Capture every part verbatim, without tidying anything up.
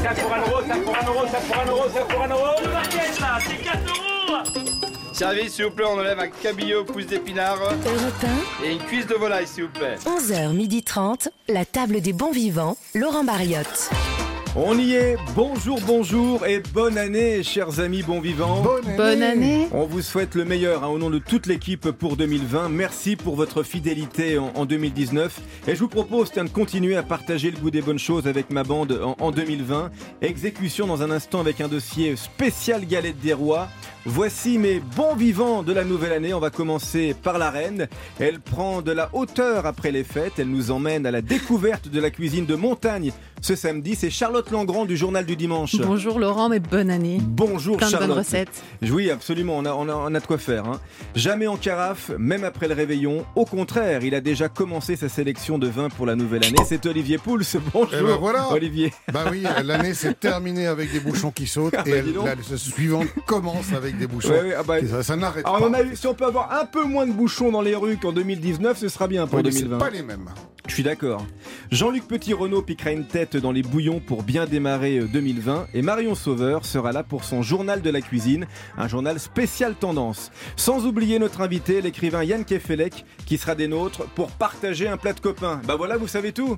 ça pour un euro, ça pour un euro, ça pour un euro, ça pour un euro. Le barquette là, c'est quatre euros. Service, s'il vous plaît, on enlève un cabillaud pousse d'épinards et une cuisse de volaille, s'il vous plaît. onze heures trente, la table des bons vivants, Laurent Barriotte. On y est, bonjour, bonjour et bonne année, chers amis bons vivants. Bonne année. Bonne année. On vous souhaite le meilleur hein, au nom de toute l'équipe pour deux mille vingt. Merci pour votre fidélité en, en deux mille dix-neuf. Et je vous propose tiens, de continuer à partager le goût des bonnes choses avec ma bande en, en deux mille vingt. Exécution dans un instant avec un dossier spécial galette des rois. Voici mes bons vivants de la nouvelle année. On va commencer par la reine. Elle prend de la hauteur après les fêtes. Elle nous emmène à la découverte de la cuisine de montagne. Ce samedi, c'est Charlotte Langrand du Journal du Dimanche. Bonjour Laurent, mais bonne année. Bonjour Plein de Charlotte. bonnes recettes. Oui, absolument, on a, on a, on a de quoi faire. Hein. Jamais en carafe, même après le réveillon. Au contraire, il a déjà commencé sa sélection de vins pour la nouvelle année. C'est Olivier Pouls. Bonjour Eh ben voilà. Olivier. Bah oui, l'année s'est terminée avec des bouchons qui sautent Ah bah et dis donc. la, la suivante commence avec des bouchons. Ouais, ouais, ah bah, Ça, ça n'arrête alors, pas. on en a eu, si on peut avoir un peu moins de bouchons dans les rues qu'en deux mille dix-neuf, ce sera bien pour Oui, mais deux mille vingt. c'est pas les mêmes. Je suis d'accord. Jean-Luc Petit-Renaud piquera une tête dans les bouillons pour bien démarrer deux mille vingt et Marion Sauveur sera là pour son journal de la cuisine, un journal spécial tendance. Sans oublier notre invité, l'écrivain Yann Kefelec, qui sera des nôtres pour partager un plat de copains. Bah voilà, vous savez tout.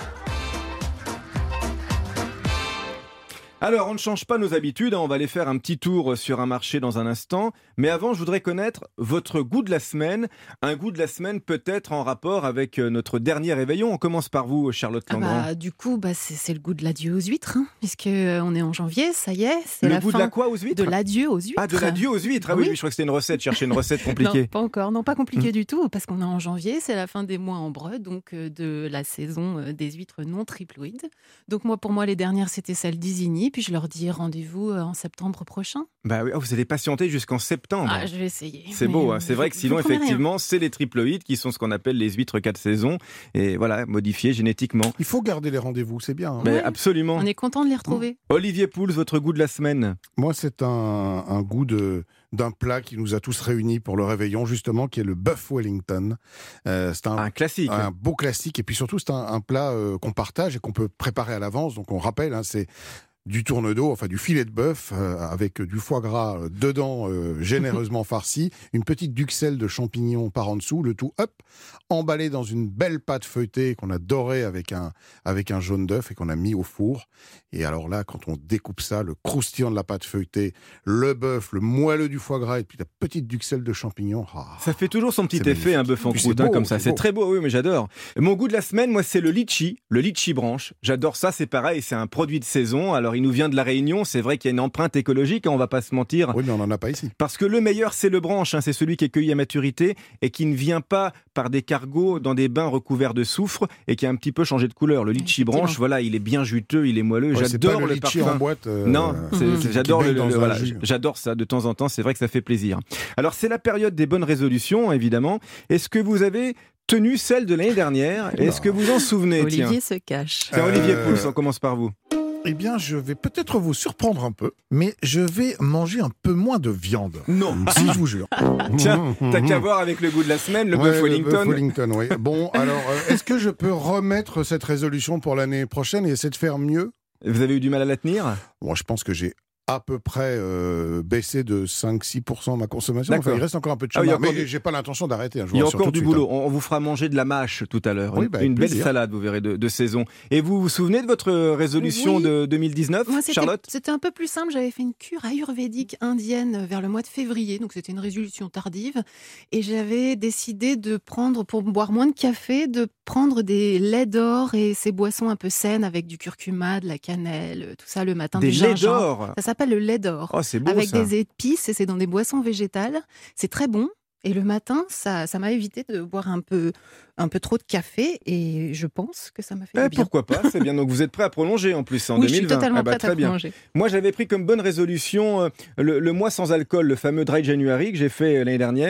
Alors, on ne change pas nos habitudes, hein, on va aller faire un petit tour sur un marché dans un instant. Mais avant, je voudrais connaître votre goût de la semaine. Un goût de la semaine peut-être en rapport avec notre dernier réveillon. On commence par vous, Charlotte Ah Langrand. bah, du coup, bah, c'est, c'est le goût de l'adieu aux huîtres, hein, puisque euh, on est en janvier, ça y est, c'est Le la goût fin de la quoi aux huîtres de l'adieu aux huîtres. Ah, de l'adieu aux huîtres. Ah oui, Oui. oui, je crois que c'était une recette, chercher une recette compliquée. Non, pas encore, non, pas compliqué Mmh. du tout, parce qu'on est en janvier, c'est la fin des mois en breu, donc euh, de la saison euh, des huîtres non triploïdes. Donc moi, pour moi, les dernières, c'était celles d'Isigny, puis je leur dis rendez-vous euh, en septembre prochain. Bah oui, oh, vous allez patienter jusqu'en septembre. Ah, je vais essayer. C'est mais, beau, euh, hein. C'est vous- vrai que vous sinon, promettez rien. effectivement, c'est les triploïdes qui sont ce qu'on appelle les huîtres quatre saisons. Et voilà, modifiées génétiquement. Il faut garder les rendez-vous, c'est bien. hein. Mais Ouais. absolument. On est content de les retrouver. Olivier Pouls, votre goût de la semaine. Moi, c'est un, un goût de, d'un plat qui nous a tous réunis pour le réveillon, justement, qui est le bœuf Wellington. Euh, c'est un, Un classique. un beau classique. Et puis surtout, c'est un, un plat euh, qu'on partage et qu'on peut préparer à l'avance. Donc on rappelle, hein, c'est du tourne-dos, enfin du filet de bœuf euh, avec du foie gras euh, dedans, euh, généreusement farci, une petite duxelle de champignons par en dessous, le tout, hop, emballé dans une belle pâte feuilletée qu'on a dorée avec un, avec un jaune d'œuf et qu'on a mis au four. Et alors là, quand on découpe ça, le croustillant de la pâte feuilletée, le bœuf, le moelleux du foie gras et puis la petite duxelle de champignons. Ah. Ça fait toujours son petit C'est effet, magnifique. un bœuf en Puis croûte, c'est hein, beau, comme ça. c'est C'est beau. très beau, oui, mais j'adore. Mon goût de la semaine, moi, c'est le litchi, le litchi branche. J'adore ça, c'est pareil, c'est un produit de saison. Alors, il nous vient de la Réunion. C'est vrai qu'il y a une empreinte écologique, hein, on va pas se mentir. Oui, mais on n'en a pas ici. Parce que le meilleur, c'est le branche, hein, c'est celui qui est cueilli à maturité et qui ne vient pas par des cargos dans des bains recouverts de soufre et qui a un petit peu changé de couleur. Le litchi Effectivement. branche, voilà, il est bien juteux, il est moelleux. Ouais, c'est pas J'adore le le, litchi parfum. en boîte. euh, Non, c'est- Mhm. c'est- qui j'adore le, baigne dans le- un voilà, jus. j'adore ça de temps en temps. C'est vrai que ça fait plaisir. Alors c'est la période des bonnes résolutions, évidemment. Est-ce que vous avez tenu celle de l'année dernière? Est-ce que vous en souvenez? Olivier Tiens, se cache. Tiens, Olivier Euh, Pouls, on commence par vous. Eh bien, je vais peut-être vous surprendre un peu, mais je vais manger un peu moins de viande. Non. Si, je vous jure. Tiens, t'as qu'à voir avec le goût de la semaine, le Ouais, bœuf Wellington. Wellington, oui. Bon, alors, euh, est-ce que je peux remettre cette résolution pour l'année prochaine et essayer de faire mieux? Vous avez eu du mal à la tenir? Bon, je pense que j'ai à peu près euh, baissé de cinq à six pour cent ma consommation. Enfin, D'accord. il reste encore un peu de Ah oui, chemin, encore mais du- j'ai pas l'intention d'arrêter. hein, je vous Il y a rassure encore tout de du suite, boulot. On on vous fera manger de la mâche tout à l'heure. Oui, Une, bah, avec une belle plaisir. salade, vous verrez, de, de saison. Et vous vous souvenez de votre résolution Oui. de deux mille dix-neuf, Moi, c'était, Charlotte? c'était un peu plus simple. J'avais fait une cure ayurvédique indienne vers le mois de février, donc c'était une résolution tardive. Et j'avais décidé de prendre, pour boire moins de café, de prendre des laits d'or et ces boissons un peu saines avec du curcuma, de la cannelle, tout ça le matin. Des du laits gingembre. d'or. Ça s'appelle le lait d'or. Oh, c'est beau avec ça. des épices et c'est dans des boissons végétales. C'est très bon. Et le matin, ça, ça m'a évité de boire un peu, un peu trop de café et je pense que ça m'a fait Eh, du bien. pourquoi pas, c'est bien. Donc vous êtes prêt à prolonger en plus en Oui, je suis deux mille vingt. totalement Ah bah, prête très à bien. prolonger. Moi, j'avais pris comme bonne résolution euh, le, le mois sans alcool, le fameux Dry January que j'ai fait euh, l'année dernière.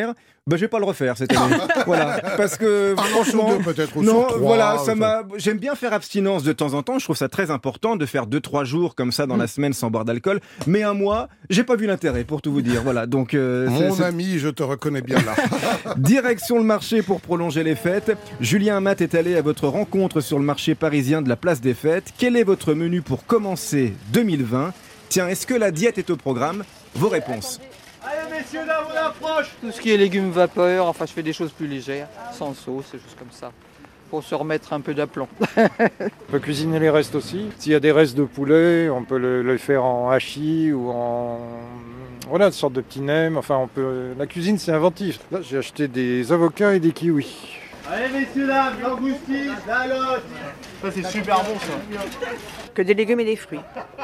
bah, je vais pas le refaire cette année. Voilà, parce que Un franchement, sur deux, peut-être, ou non, sur trois, voilà, ça enfin. m'a. J'aime bien faire abstinence de temps en temps. Je trouve ça très important de faire deux trois jours comme ça dans la semaine sans boire d'alcool. Mais un mois, j'ai pas vu l'intérêt pour tout vous dire. Voilà, donc. Euh, c'est- Mon c'est- ami, je te reconnais bien là. Direction le marché pour prolonger les fêtes. Julien Amat est allé à votre rencontre sur le marché parisien de la Place des Fêtes. Quel est votre menu pour commencer deux mille vingt ? Tiens, est-ce que la diète est au programme ? Vos réponses. Allez, messieurs, dames, on approche. Tout ce qui est légumes vapeur, enfin je fais des choses plus légères, sans sauce, des choses comme ça, pour se remettre un peu d'aplomb. On peut cuisiner les restes aussi. S'il y a des restes de poulet, on peut le, le faire en hachis ou en... Voilà, une sorte de petit nem. Enfin, on peut... La cuisine, c'est inventif. Là, j'ai acheté des avocats et des kiwis. Allez, messieurs, dames, langoustine, la lotte. Ça, c'est super bon, ça. Que des légumes et des fruits.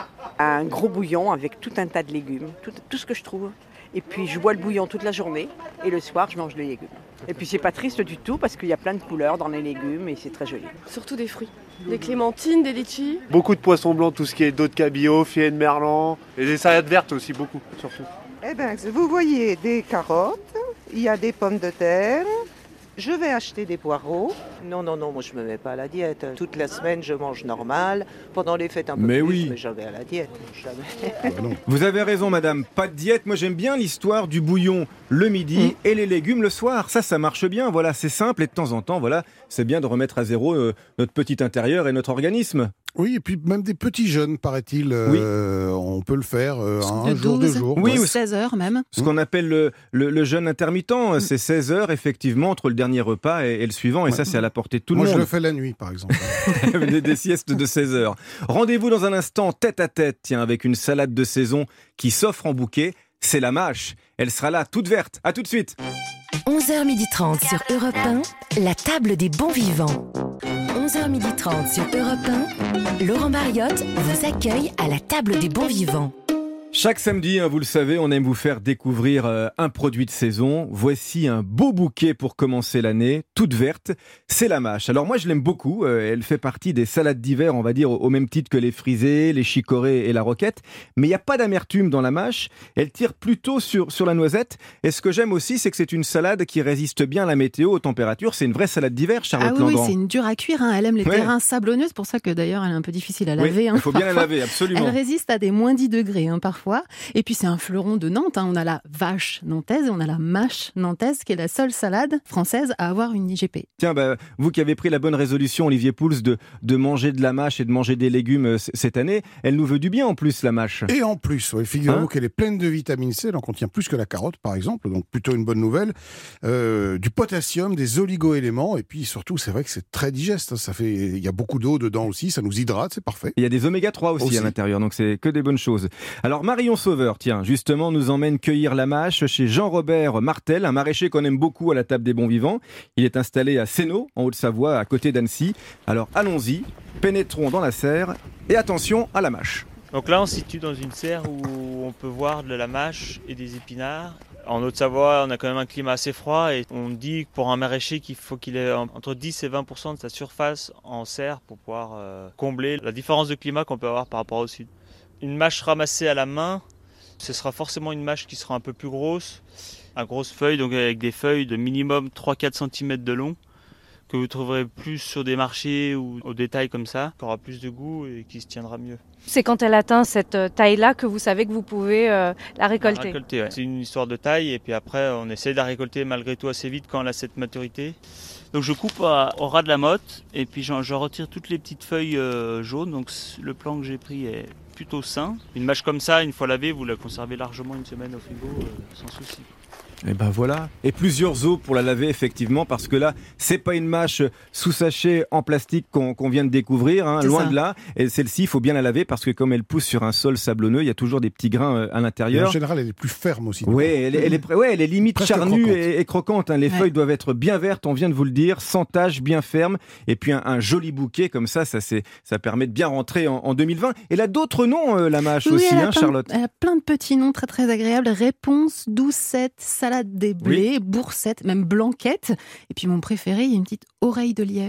Un gros bouillon avec tout un tas de légumes, tout, tout ce que je trouve. Et puis je bois le bouillon toute la journée et le soir je mange les légumes. Et puis c'est pas triste du tout parce qu'il y a plein de couleurs dans les légumes et c'est très joli. Surtout des fruits. Des clémentines, des litchis. Beaucoup de poissons blancs, tout ce qui est dos de cabillaud, filet de merlan. Et des salades vertes aussi, beaucoup, surtout. Eh bien, vous voyez des carottes, il y a des pommes de terre. Je vais acheter des poireaux. Non, non, non, moi je me mets pas à la diète. Toute la semaine, je mange normal. Pendant les fêtes un peu Mais plus, oui. mais je vais à la diète. Jamais. Ah bah non. Vous avez raison, madame. Pas de diète. Moi, j'aime bien l'histoire du bouillon le midi et les légumes le soir. Ça, ça marche bien. Voilà, c'est simple. Et de temps en temps, voilà, c'est bien de remettre à zéro euh, notre petit intérieur et notre organisme. Oui, et puis même des petits jeunes, paraît-il, euh, on peut le faire euh, un De jour, deux douze, jours. Oui, ou ou- seize heures même. Ce qu'on appelle le, le, le jeûne intermittent, c'est seize heures, effectivement, entre le dernier repas et, et le suivant. Et ça, c'est à la portée de tout Moi, le je le monde. fais la nuit, par exemple. des, des siestes de seize heures. Rendez-vous dans un instant, tête à tête, tiens, avec une salade de saison qui s'offre en bouquet. C'est la mâche. Elle sera là, toute verte. À tout de suite. onze heures trente sur Europe un, la table des bons vivants. onze heures trente sur Europe un, Laurent Mariotte vous accueille à la table des bons vivants. Chaque samedi, hein, vous le savez, on aime vous faire découvrir euh, un produit de saison. Voici un beau bouquet pour commencer l'année, toute verte, c'est la mâche. Alors moi, je l'aime beaucoup. Euh, elle fait partie des salades d'hiver, on va dire, au, au même titre que les frisées, les chicorées et la roquette. Mais il n'y a pas d'amertume dans la mâche. Elle tire plutôt sur, sur la noisette. Et ce que j'aime aussi, c'est que c'est une salade qui résiste bien à la météo, aux températures. C'est une vraie salade d'hiver, Charlotte Ah oui, oui, Langrand. c'est une dure à cuire. Hein. Elle aime les Ouais. terrains sablonneux. C'est pour ça que d'ailleurs, elle est un peu difficile à Oui, laver. hein, il faut bien la parfois. laver, absolument. Elle résiste à des moins dix degrés hein, parfois. Et puis c'est un fleuron de Nantes. hein. On a la vache nantaise et on a la mâche nantaise qui est la seule salade française à avoir une I G P. Tiens, bah, vous qui avez pris la bonne résolution, Olivier Pouls, de, de manger de la mâche et de manger des légumes euh, c- cette année, elle nous veut du bien en plus, la mâche. Et en plus, ouais, figurez-vous Hein qu'elle est pleine de vitamine C, elle en contient plus que la carotte, par exemple, donc plutôt une bonne nouvelle. Euh, du potassium, des oligo-éléments, et puis surtout, c'est vrai que c'est très digeste. hein. Ça fait, il y a beaucoup d'eau dedans aussi, ça nous hydrate, c'est parfait. Il y a des oméga trois aussi, Aussi. à l'intérieur, donc c'est que des bonnes choses. Alors Marion Sauveur, tiens, justement, nous emmène cueillir la mâche chez Jean-Robert Martel, un maraîcher qu'on aime beaucoup à la table des bons vivants. Il est installé à Sénaux, en Haute-Savoie, à côté d'Annecy. Alors allons-y, pénétrons dans la serre et attention à la mâche. Donc là, on se situe dans une serre où on peut voir de la mâche et des épinards. En Haute-Savoie, on a quand même un climat assez froid et on dit que pour un maraîcher qu'il faut qu'il ait entre dix et vingt pour cent de sa surface en serre pour pouvoir euh, combler la différence de climat qu'on peut avoir par rapport au sud. Une mâche ramassée à la main, ce sera forcément une mâche qui sera un peu plus grosse, à grosse feuille, donc avec des feuilles de minimum trois à quatre centimètres de long, que vous trouverez plus sur des marchés ou au détail comme ça, qui aura plus de goût et qui se tiendra mieux. C'est quand elle atteint cette taille-là que vous savez que vous pouvez euh, la À récolter. récolter, ouais. C'est une histoire de taille et puis après on essaie de la récolter malgré tout assez vite quand elle a cette maturité. Donc je coupe à- au ras de la motte et puis j'en- je retire toutes les petites feuilles euh, jaunes, donc c- le plan que j'ai pris est plutôt sain. Une mâche comme ça, une fois lavée, vous la conservez largement une semaine au frigo euh, sans souci. Et ben voilà. Et plusieurs os pour la laver, effectivement, parce que là, c'est pas une mâche sous sachet en plastique qu'on qu'on vient de découvrir, hein, C'est loin ça. de là. Et celle-ci, il faut bien la laver parce que comme elle pousse sur un sol sablonneux, il y a toujours des petits grains euh, à Et en l'intérieur. général, elle est plus ferme aussi. Oui, elle, est- elle est, ouais, elle est limite Presque charnue croquante. et, et croquante. hein. Les Ouais. feuilles doivent être bien vertes, on vient de vous le dire, sans taches, bien fermes. Et puis un, un joli bouquet comme ça, ça, c'est, ça permet de bien rentrer en, en deux mille vingt. Elle a d'autres noms, euh, la mâche Oui, aussi, elle, a hein, plein, Charlotte. elle a plein de petits noms très très agréables. Réponse, doucette, salade des blés, boursette, même blanquette. Et puis mon préféré, il y a une petite oreille de lièvre.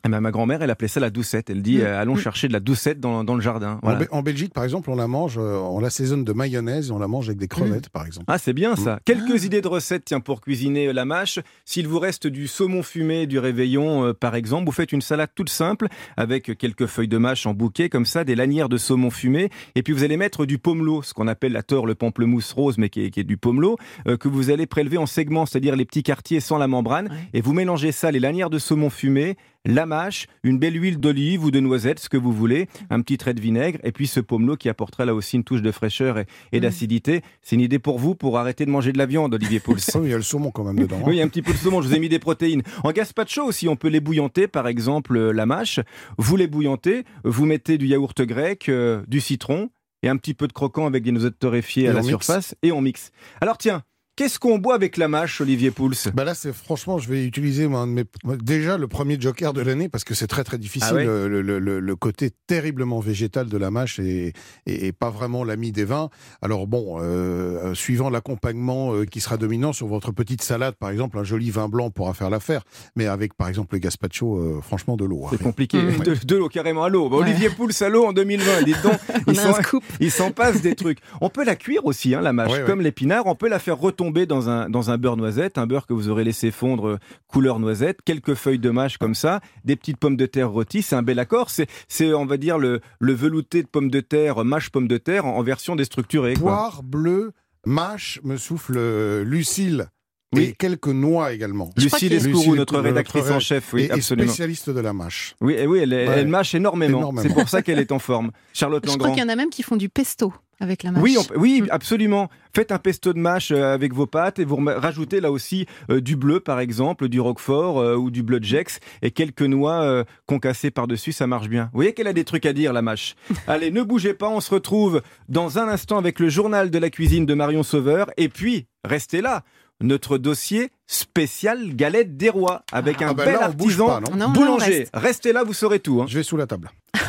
Eh ben, ma grand-mère, elle appelait ça la doucette. Elle dit, mmh. euh, allons mmh. chercher de la doucette dans, dans le jardin. Voilà. En, Be- en Belgique, par exemple, on la mange, euh, on l'assaisonne de mayonnaise et on la mange avec des crevettes, mmh. par exemple. Ah, c'est bien ça. Mmh. Quelques ah. idées de recettes, tiens, pour cuisiner euh, la mâche. S'il vous reste du saumon fumé du réveillon, euh, par exemple, vous faites une salade toute simple avec quelques feuilles de mâche en bouquet, comme ça, des lanières de saumon fumé. Et puis, vous allez mettre du pomelo, ce qu'on appelle la tore, le pamplemousse rose, mais qui est, qui est du pomelo, euh, que vous allez prélever en segments, c'est-à-dire les petits quartiers sans la membrane. Ouais. Et vous mélangez ça, les lanières de saumon fumé, la mâche, une belle huile d'olive ou de noisette, ce que vous voulez, un petit trait de vinaigre, et puis ce pomelo qui apportera là aussi une touche de fraîcheur et, et mmh. d'acidité. C'est une idée pour vous pour arrêter de manger de la viande, Olivier Pouls. Oui, il y a le saumon quand même dedans. Hein. Oui, il y a un petit peu de saumon, je vous ai mis des protéines. En gazpacho aussi, on peut les bouillanter, par exemple la mâche. Vous les bouillantez, vous mettez du yaourt grec, euh, du citron, et un petit peu de croquant avec des noisettes torréfiées et à la surface, et on mixe. Alors tiens, qu'est-ce qu'on boit avec la mâche, Olivier Pouls ? Bah là, c'est franchement, je vais utiliser moi, un de mes, déjà le premier joker de l'année parce que c'est très très difficile. Ah ouais le, le, le, le côté terriblement végétal de la mâche et, et, et pas vraiment l'ami des vins. Alors bon, euh, suivant l'accompagnement euh, qui sera dominant sur votre petite salade, par exemple, un joli vin blanc pourra faire l'affaire. Mais avec, par exemple, le gazpacho, euh, franchement, de l'eau. C'est hein. compliqué. Mmh. De, de l'eau carrément à l'eau. Bah, ouais. Olivier Pouls à l'eau en deux mille vingt. Dites donc, il s'en, il s'en passe des trucs. On peut la cuire aussi, hein, la mâche, ouais, comme ouais. l'épinard. On peut la faire retomber dans un dans un beurre noisette, un beurre que vous aurez laissé fondre couleur noisette, quelques feuilles de mâche comme ça, des petites pommes de terre rôties, c'est un bel accord. C'est, c'est on va dire, le, le velouté de pommes de terre, mâche pommes de terre en, en version déstructurée. Poire, quoi. Bleu, mâche, me souffle euh, Lucille. Oui. Et quelques noix également. Lucille Escourou, notre rédactrice notre en chef, oui, et, absolument. Et spécialiste de la mâche. Oui, et oui elle, ouais. elle mâche énormément. énormément. C'est pour ça qu'elle est en forme. Charlotte Langrand. Je crois qu'il y en a même qui font du pesto avec la mâche. Oui, on, oui, absolument. Faites un pesto de mâche avec vos pâtes et vous rajoutez là aussi euh, du bleu, par exemple, du roquefort euh, ou du bleu de Gex et quelques noix euh, concassées par-dessus, ça marche bien. Vous voyez qu'elle a des trucs à dire, la mâche. Allez, ne bougez pas, on se retrouve dans un instant avec le journal de la cuisine de Marion Sauveur et puis, restez là. Notre dossier spécial galette des rois avec un ah ben bel là, artisan pas, non non, boulanger. Non, reste. Restez là, vous saurez tout. Hein. Je vais sous la table.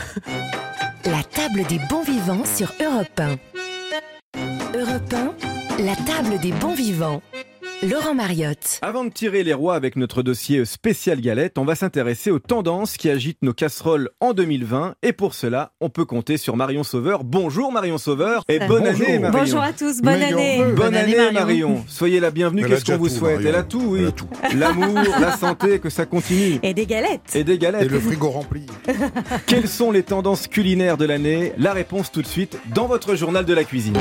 La table des bons vivants sur Europe un. Europe un, la table des bons vivants. Laurent Mariotte. Avant de tirer les rois avec notre dossier spécial galette, on va s'intéresser aux tendances qui agitent nos casseroles en deux mille vingt. Et pour cela, on peut compter sur Marion Sauveur. Bonjour Marion Sauveur et bonne Bonjour. année Marion. Bonjour à tous, bonne Meilleur année. Bonne, bonne année, année Marion. Marion. Soyez la bienvenue, Elle qu'est-ce qu'on vous tout, souhaite Marion. Elle a tout, oui. Elle a tout. L'amour, la santé, que ça continue. Et des galettes. Et des galettes. Et le frigo rempli. Quelles sont les tendances culinaires de l'année ? La réponse tout de suite dans votre journal de la cuisine.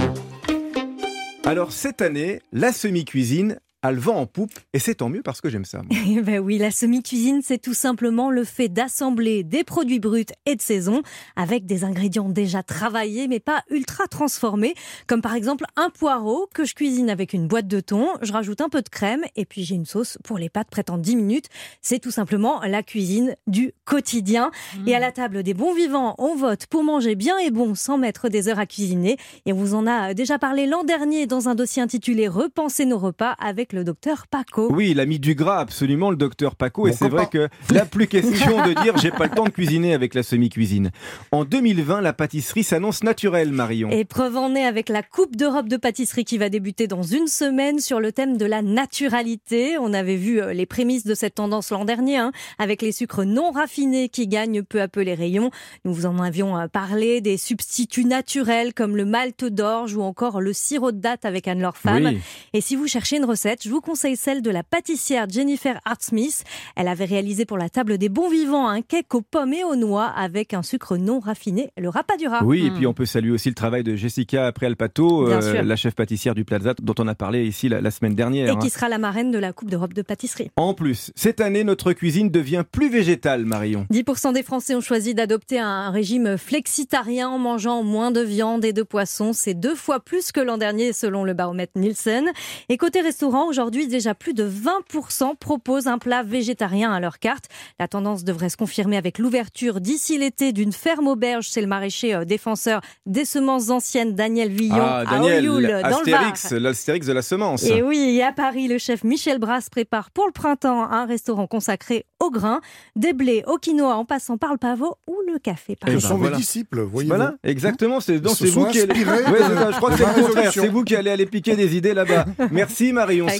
Alors cette année, la semi-cuisine a le vent en poupe, et c'est tant mieux parce que j'aime ça. Eh ben oui, la semi-cuisine, c'est tout simplement le fait d'assembler des produits bruts et de saison avec des ingrédients déjà travaillés mais pas ultra transformés, comme par exemple un poireau que je cuisine avec une boîte de thon, je rajoute un peu de crème et puis j'ai une sauce pour les pâtes prête en dix minutes. C'est tout simplement la cuisine du quotidien. Mmh. Et à la table des bons vivants, on vote pour manger bien et bon sans mettre des heures à cuisiner. Et on vous en a déjà parlé l'an dernier dans un dossier intitulé « Repenser nos repas » avec le docteur Paco. Oui, il a mis du gras, absolument, le docteur Paco. Bon, et c'est vrai que là, plus question de dire j'ai pas le temps de cuisiner avec la semi-cuisine. En deux mille vingt, la pâtisserie s'annonce naturelle, Marion. Et preuve en est avec la Coupe d'Europe de pâtisserie qui va débuter dans une semaine sur le thème de la naturalité. On avait vu les prémices de cette tendance l'an dernier, hein, avec les sucres non raffinés qui gagnent peu à peu les rayons. Nous vous en avions parlé, des substituts naturels comme le malt d'orge ou encore le sirop de date avec Anne-Laure Femme. Oui. Et si vous cherchez une recette, je vous conseille celle de la pâtissière Jennifer Hart-Smith. Elle avait réalisé pour la table des bons vivants un cake aux pommes et aux noix avec un sucre non raffiné, le rapadura. Oui, mmh. et puis on peut saluer aussi le travail de Jessica Préalpato, euh, la chef pâtissière du Plaza, dont on a parlé ici la, la semaine dernière. Et qui hein. sera la marraine de la Coupe d'Europe de pâtisserie. En plus, cette année, notre cuisine devient plus végétale, Marion. dix pour cent des Français ont choisi d'adopter un régime flexitarien en mangeant moins de viande et de poisson. C'est deux fois plus que l'an dernier selon le baromètre Nielsen. Et côté restaurant, aujourd'hui, déjà plus de vingt pour cent proposent un plat végétarien à leur carte. La tendance devrait se confirmer avec l'ouverture d'ici l'été d'une ferme auberge. C'est le maraîcher euh, défenseur des semences anciennes Daniel Villon ah, Daniel, à Orioul, dans Astérix, le Var. L'Astérix de la semence. Et oui, et à Paris, le chef Michel Brasse prépare pour le printemps un restaurant consacré au grain, des blés au quinoa en passant par le pavot ou le café. Par Ce exemple. sont voilà. mes disciples, voyez-vous. Voilà, exactement. C'est, donc, Ils c'est se vous sont qui allez... inspirés ouais, de- c'est ça, je crois de que c'est ma le contraire. résolution. C'est vous qui allez aller piquer des idées là-bas. Merci Marion Avec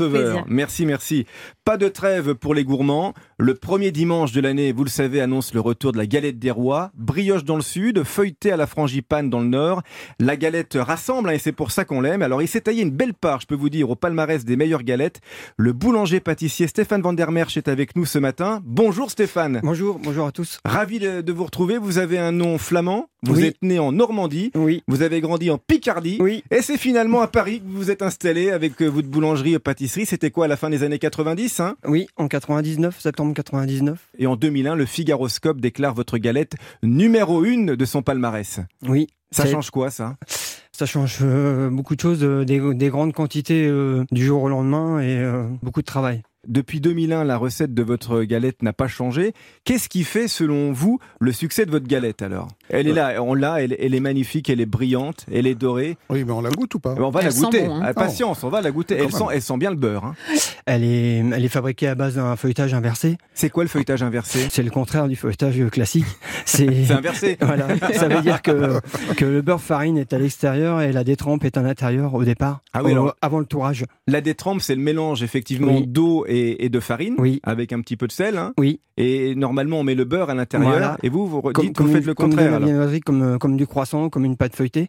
sauveur. plaisir. Merci, merci. Pas de trêve pour les gourmands. Le premier dimanche de l'année, vous le savez, annonce le retour de la galette des rois. Brioche dans le sud, feuilletée à la frangipane dans le nord. La galette rassemble hein, et c'est pour ça qu'on l'aime. Alors il s'est taillé une belle part, je peux vous dire, au palmarès des meilleures galettes. Le boulanger-pâtissier Stéphane Van der Merch est avec nous ce matin. Bonjour Stéphane. Bonjour, bonjour à tous. Ravi de, de vous retrouver. Vous avez un nom flamand. Vous Oui. êtes né en Normandie. Oui. Vous avez grandi en Picardie. Oui. Et c'est finalement à Paris que vous vous êtes installé avec euh, votre boulangerie et pâtisserie. C'était quoi à la fin des années quatre-vingt-dix hein Oui, en quatre-vingt-dix-neuf, septembre quatre-vingt-dix-neuf. Et en deux mille un, le Figaroscope déclare votre galette numéro une de son palmarès. Oui. Ça C'est- change quoi ça Ça change euh, beaucoup de choses, euh, des, des grandes quantités euh, du jour au lendemain et euh, beaucoup de travail. Depuis deux mille un, la recette de votre galette n'a pas changé. Qu'est-ce qui fait, selon vous, le succès de votre galette alors ? Elle est là, on l'a, elle, elle est magnifique, elle est brillante, elle est dorée. Oui, mais on la goûte ou pas ? On va Elle la sent goûter. bon, hein. Ah, patience, on va la goûter. Quand Elle même. sent, elle sent bien le beurre. hein. Elle est, elle est fabriquée à base d'un feuilletage inversé. C'est quoi le feuilletage inversé ? C'est le contraire du feuilletage classique. C'est C'est inversé. Voilà, ça veut dire que, que le beurre farine est à l'extérieur et la détrempe est à l'intérieur au départ, Ah oui, au- alors- avant le tourage. La détrempe, c'est le mélange effectivement Oui. d'eau et, et de farine, Oui. avec un petit peu de sel. hein. Oui. Et normalement, on met le beurre à l'intérieur. Voilà. Et vous, vous Comme, dites que vous comme faites une- le comme de contraire. la alors. viennoiserie, comme, comme du croissant, comme une pâte feuilletée.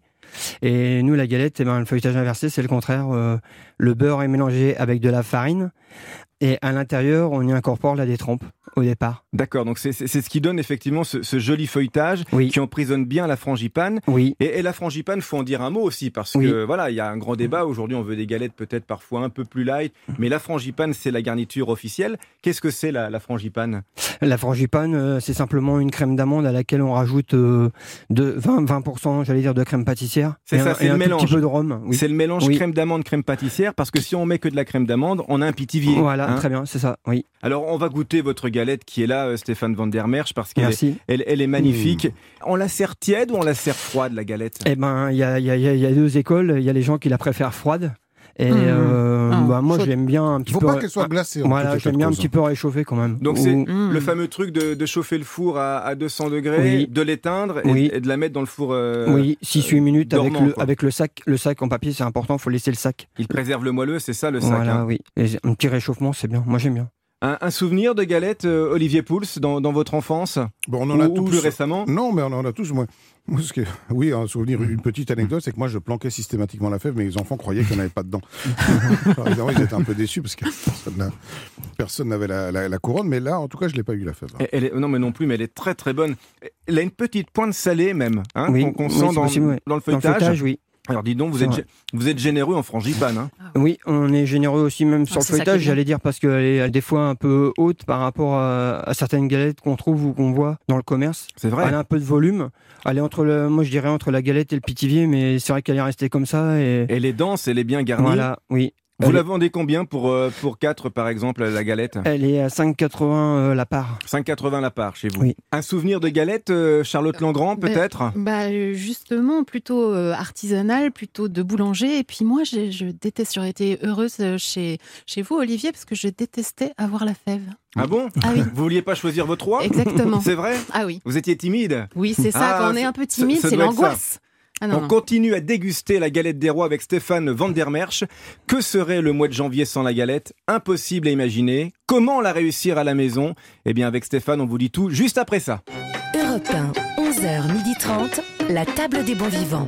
Et nous, la galette, eh ben, le feuilletage inversé, c'est le contraire. Euh, le beurre est mélangé avec de la farine. Et à l'intérieur, on y incorpore la détrempe au départ. D'accord, donc c'est c'est- c'est ce qui donne effectivement ce, ce joli feuilletage Oui. qui emprisonne bien la frangipane. Oui. Et, et la frangipane, faut en dire un mot aussi, parce Oui. que voilà, il y a un grand débat. Aujourd'hui, on veut des galettes peut-être parfois un peu plus light, mais la frangipane, c'est la garniture officielle. Qu'est-ce que c'est la, la frangipane ? La frangipane, euh, c'est simplement une crème d'amande à laquelle on rajoute euh, de vingt, vingt pour cent, j'allais dire, de crème pâtissière. C'est et ça, un, c'est et le un mélange. tout petit peu de rhum. Oui. C'est le mélange Oui. crème d'amande, crème pâtissière, parce que si on met que de la crème d'amande, on a un pitivier. Voilà, hein. très bien, c'est ça, oui. Alors, on va goûter votre galette qui est là, euh, Stéphane Van der Merch, parce qu'elle est, Merci. elle, elle est magnifique. On la sert tiède ou on la sert froide, la galette ? Eh ben, il y a, il y, a, il y a deux écoles. Il y a les gens qui la préfèrent froide. Et Mmh. euh, Ah, bah, moi, chaude. je l'aime bien un Il petit faut peu. pas qu'elle soit glacée. en Voilà, tout je l'aime état bien un de petit cause. peu réchauffée quand même. Donc Ou- c'est Mmh. le fameux truc de, de chauffer le four à, à deux cents degrés, Oui. de l'éteindre et, Oui. et de la mettre dans le four. euh, Oui, six huit minutes avec dormant, le, quoi. avec le sac. Le sac en papier, c'est important, il faut laisser le sac. Il préserve le moelleux, c'est ça le sac. Voilà, hein. oui. Et un petit réchauffement, c'est bien. Moi, j'aime bien. Un, un souvenir de galette, euh, Olivier Pouls, dans, dans votre enfance Bon, on en ou, a ou tous. plus récemment. Non, mais on en a tous. Moi, moi ce que, oui, un souvenir, une petite anecdote, c'est que moi, je planquais systématiquement la fève, mais les enfants croyaient qu'il n'y en avait pas dedans. Alors, évidemment, ils étaient un peu déçus parce que personne n'a- personne n'avait la, la- la couronne, mais là, en tout cas, je l'ai pas eu la fève. Elle- Elle est, non, mais non plus, mais elle est très très bonne. Elle a une petite pointe salée même, hein, Oui, qu'on qu'on oui, sent c'est dans, possible, oui. dans le Dans le feuilletage. feuilletage, oui. Alors dis donc, vous C'est êtes, vrai. gé- vous êtes généreux en frangipane. Hein. Oui, on est généreux aussi même sur le c'est ça qui est feuilletage, bien. j'allais dire, parce qu'elle est des fois un peu haute par rapport à, à certaines galettes qu'on trouve ou qu'on voit dans le commerce. C'est vrai. Elle a un peu de volume. Elle est entre le, moi je dirais entre la galette et le pitivier, mais c'est vrai qu'elle est restée comme ça. Et Elle est dense, elle est bien garnie. voilà, oui. Vous Elle la est- vendez combien pour, euh, pour quatre par exemple, la galette Elle est à cinq quatre-vingts euh, la part. cinq quatre-vingts la part chez vous. Oui. Un souvenir de galette, euh, Charlotte Langrand, Ben, peut-être Bah euh, justement, plutôt euh, artisanal, plutôt de boulanger. Et puis moi, j'ai- je déteste, j'aurais été heureuse euh, chez, chez vous, Olivier, parce que je détestais avoir la fève. Ah bon Ah oui. Vous vouliez pas choisir votre roi Exactement. C'est vrai Ah oui. Vous étiez timide Oui, c'est ça, Ah, quand on est ça- un peu ça- timide, ça c'est doit être ça. l'angoisse. Ah non, On non. continue à déguster la galette des rois avec Stéphane Van der Merch. Que serait le mois de janvier sans la galette ? Impossible à imaginer. Comment la réussir à la maison ? Eh bien avec Stéphane, on vous dit tout juste après ça. Europe un, onze heures trente, la table des bons vivants.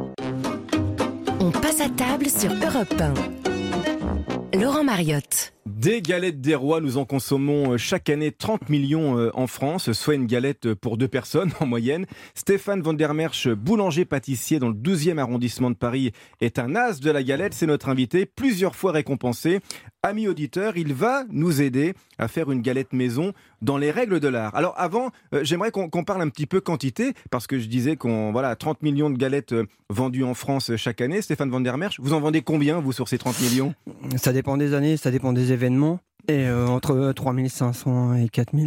On passe à table sur Europe un. Laurent Mariotte. Des galettes des rois, nous en consommons chaque année trente millions en France, soit une galette pour deux personnes en moyenne. Stéphane Van der Merch, boulanger-pâtissier dans le douzième arrondissement de Paris, est un as de la galette. C'est notre invité, plusieurs fois récompensé. Ami auditeur, il va nous aider à faire une galette maison dans les règles de l'art. Alors avant, euh, j'aimerais qu'on qu'on parle un petit peu quantité, parce que je disais qu'on voilà trente millions de galettes euh, vendues en France chaque année. Stéphane Van der Merch, vous en vendez combien, vous, sur ces trente millions ? Ça dépend des années, ça dépend des événements. Et euh, entre trois mille cinq cents et quatre mille.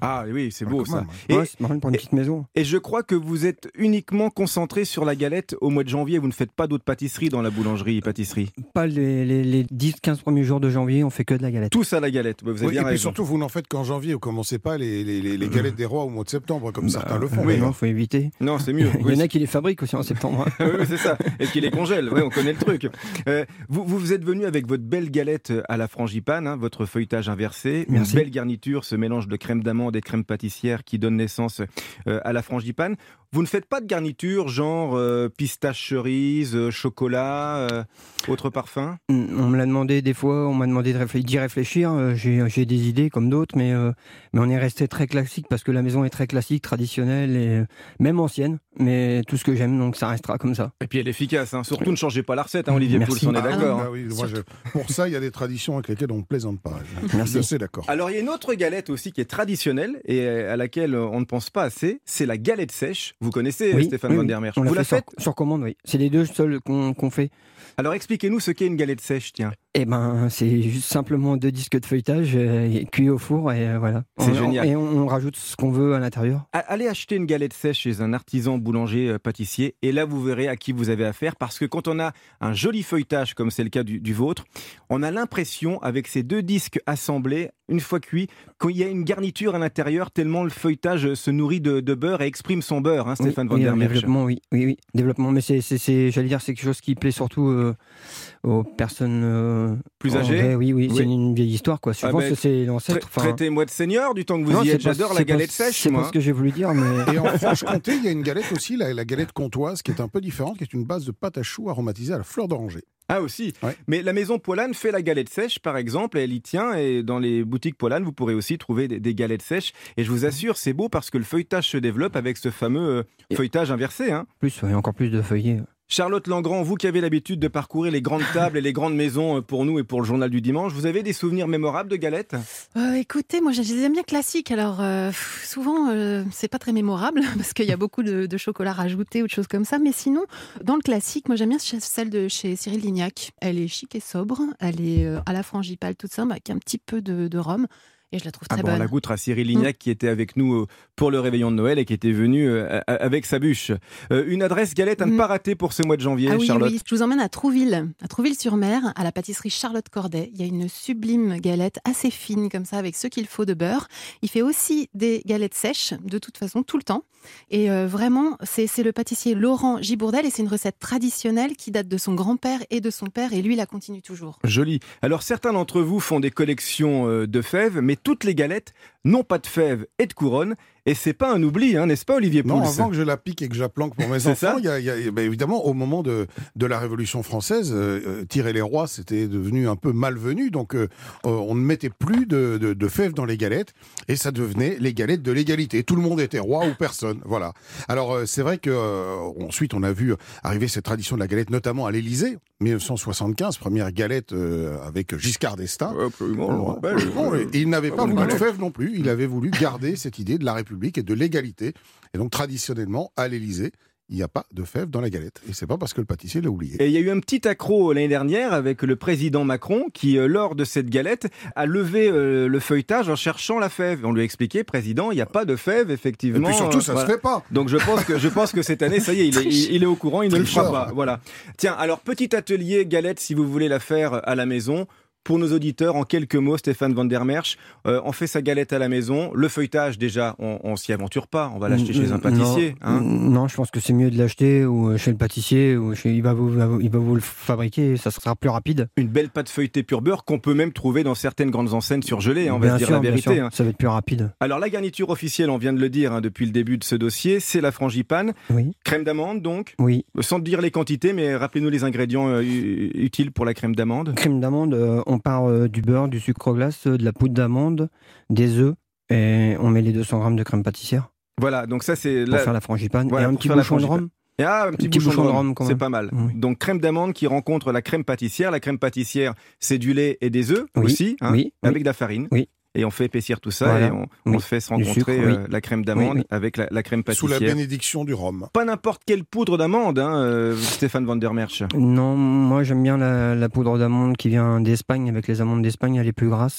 Ah oui, c'est beau Ah, ça. même. Et, ouais, c'est marrant pour une petite maison. Et je crois que vous êtes uniquement concentré sur la galette au mois de janvier. Vous ne faites pas d'autres pâtisseries dans la boulangerie et pâtisserie. Pas les, les, les dix quinze premiers jours de janvier, on fait que de la galette. Tous à la galette. Vous avez oui, bien et puis raison. surtout, vous n'en faites qu'en janvier. Vous commencez pas les, les, les, les galettes des rois au mois de septembre, comme bah, certains le font. Oui, non, faut éviter. Non, c'est mieux. Il y en a qui les fabriquent aussi en septembre. oui, oui, c'est ça. Et qui les congèlent. Oui, on connaît le truc. Euh, vous, vous êtes venu avec votre belle galette à la frangipane, hein, votre feuilletage inversé, Merci. Une belle garniture, ce mélange de crème d'amande et de crème pâtissière qui donne naissance euh, à la frangipane. Vous ne faites pas de garniture genre euh, pistache cerise, euh, chocolat, euh, autre parfum? On me l'a demandé des fois, on m'a demandé de réfléchir, d'y réfléchir. Euh, j'ai, j'ai des idées comme d'autres, mais, euh, mais on est resté très classique parce que la maison est très classique, traditionnelle et euh, même ancienne. Mais tout ce que j'aime, donc ça restera comme ça. Et puis elle est efficace. Hein. Surtout ne changez pas la recette, hein, Olivier Pouls, on est d'accord. Ah, bah oui, moi, je, pour ça, il y a des traditions avec lesquelles on ne plaisante pas. Je, Merci. je suis d'accord. Alors il y a une autre galette aussi qui est traditionnelle et à laquelle on ne pense pas assez, c'est la galette sèche. Vous connaissez Oui, Stéphane oui, Van oui. der Merch. On l'a Vous la fait faites sur, sur commande, oui. C'est les deux seuls qu'on, qu'on fait. Alors expliquez-nous ce qu'est une galette sèche, tiens. Eh ben, c'est juste simplement deux disques de feuilletage euh, cuits au four et euh, voilà. C'est on, génial. Et on, on rajoute ce qu'on veut à l'intérieur. Allez acheter une galette sèche chez un artisan boulanger euh, pâtissier et là vous verrez à qui vous avez affaire parce que quand on a un joli feuilletage comme c'est le cas du, du vôtre, on a l'impression avec ces deux disques assemblés, une fois cuits, qu'il y a une garniture à l'intérieur tellement le feuilletage se nourrit de, de beurre et exprime son beurre, hein, Stéphane oui, Van der oui, Merch. Développement, oui, oui, oui, développement. Mais c'est, c'est, c'est, j'allais dire, c'est quelque chose qui plaît surtout euh, aux personnes euh, plus âgées. Ouais, oui, oui, oui, c'est une, une vieille histoire, quoi. Je ah pense ben, que c'est l'ancêtre. Tra- traitez-moi de seigneur du temps que vous non, y êtes. pas, J'adore la galette pas, sèche. C'est moi. pas ce que j'ai voulu dire, mais. Et en Franche-Comté, il y a une galette aussi, la, la galette comtoise, qui est un peu différente, qui est une base de pâte à choux aromatisée à la fleur d'oranger. Ah aussi, ouais. Mais la maison Poilane fait la galette sèche par exemple, elle y tient et dans les boutiques Poilane vous pourrez aussi trouver des, des galettes sèches et je vous assure c'est beau parce que le feuilletage se développe avec ce fameux euh, feuilletage inversé. Hein. Plus, ouais, encore plus de feuillets. Charlotte Langrand, vous qui avez l'habitude de parcourir les grandes tables et les grandes maisons pour nous et pour le journal du dimanche, vous avez des souvenirs mémorables de galettes? euh, Écoutez, moi je les aime bien classiques. Alors euh, souvent euh, c'est pas très mémorable parce qu'il y a beaucoup de, de chocolat rajouté ou de choses comme ça. Mais sinon, dans le classique, moi j'aime bien celle de chez Cyril Lignac. Elle est chic et sobre. Elle est euh, à la frangipane toute simple avec un petit peu de, de rhum. Et je la trouve très ah bon, bonne. On la goûtera. Cyril Lignac mmh. qui était avec nous pour le réveillon de Noël et qui était venu avec sa bûche. Une adresse galette à ne pas rater pour ce mois de janvier, ah oui, Charlotte. Oui, je vous emmène à Trouville, à Trouville-sur-Mer, à la pâtisserie Charlotte Corday. Il y a une sublime galette assez fine comme ça, avec ce qu'il faut de beurre. Il fait aussi des galettes sèches, de toute façon, tout le temps. Et euh, vraiment, c'est, c'est le pâtissier Laurent Gibourdel et c'est une recette traditionnelle qui date de son grand-père et de son père et lui la continue toujours. Joli. Alors certains d'entre vous font des collections de fèves, mais toutes les galettes n'ont pas de fèves et de couronne. Et c'est pas un oubli, hein, n'est-ce pas, Olivier Pouls? Non, avant que je la pique et que je la planque pour mes enfants, il y a, il y a ben évidemment, au moment de, de la Révolution française, euh, tirer les rois, c'était devenu un peu malvenu. Donc, euh, on ne mettait plus de, de, de fèves dans les galettes et ça devenait les galettes de l'égalité. Tout le monde était roi ou personne. Voilà. Alors, euh, c'est vrai que euh, ensuite, on a vu arriver cette tradition de la galette, notamment à l'Élysée, dix-neuf cent soixante-quinze, première galette euh, avec Giscard d'Estaing. Absolument. Euh, bon, et il n'avait pas voulu de fèves non plus. Il avait voulu garder cette idée de la République et de l'égalité. Et donc, traditionnellement, à l'Élysée, il n'y a pas de fèves dans la galette. Et c'est pas parce que le pâtissier l'a oublié. Et il y a eu un petit accroc l'année dernière avec le président Macron qui, euh, lors de cette galette, a levé euh, le feuilletage en cherchant la fève. On lui a expliqué, président, il n'y a pas de fève, effectivement. Et puis surtout, ça euh, ne voilà. se fait pas. Donc je pense que, je pense que cette année, ça y est, il est, il, il est au courant, il ne le fera pas. Voilà. Tiens, alors, petit atelier galette, si vous voulez la faire à la maison. Pour nos auditeurs, en quelques mots, Stéphane Van der Merch, euh, on fait sa galette à la maison. Le feuilletage, déjà, on, on s'y aventure pas. On va l'acheter chez un pâtissier. Non, hein. non, je pense que c'est mieux de l'acheter ou chez le pâtissier ou chez, il va vous, il va vous le fabriquer. Ça sera plus rapide. Une belle pâte feuilletée pur beurre qu'on peut même trouver dans certaines grandes enseignes surgelées. Hein, on va bien se dire sûr, la vérité. Hein. Ça va être plus rapide. Alors la garniture officielle, on vient de le dire hein, depuis le début de ce dossier, c'est la frangipane. Oui. Crème d'amande donc. Oui. Sans dire les quantités, mais rappelez-nous les ingrédients euh, utiles pour la crème d'amande. Crème d'amande, euh, on part euh, du beurre, du sucre glace, de la poudre d'amande, des œufs et on met les deux cents grammes de crème pâtissière. Voilà, donc ça c'est... Pour la... faire la frangipane. Voilà, et un petit bouchon de rhum. Ah, un petit, un petit bouchon, bouchon de de rhum, rhum, quand c'est même. pas mal. Oui. Donc crème d'amande qui rencontre la crème pâtissière. La crème pâtissière, c'est du lait et des œufs oui. aussi, hein, oui. avec oui. de la farine. Oui. Et on fait épaissir tout ça voilà. et on, on oui. fait se Du rencontrer sucre, euh, oui. la crème d'amande oui, oui. avec la, la crème pâtissière. Sous la bénédiction du rhum. Pas n'importe quelle poudre d'amande, hein, euh, Stéphane Van der Merch. Non, moi j'aime bien la, la poudre d'amande qui vient d'Espagne. Avec les amandes d'Espagne, elle est plus grasse.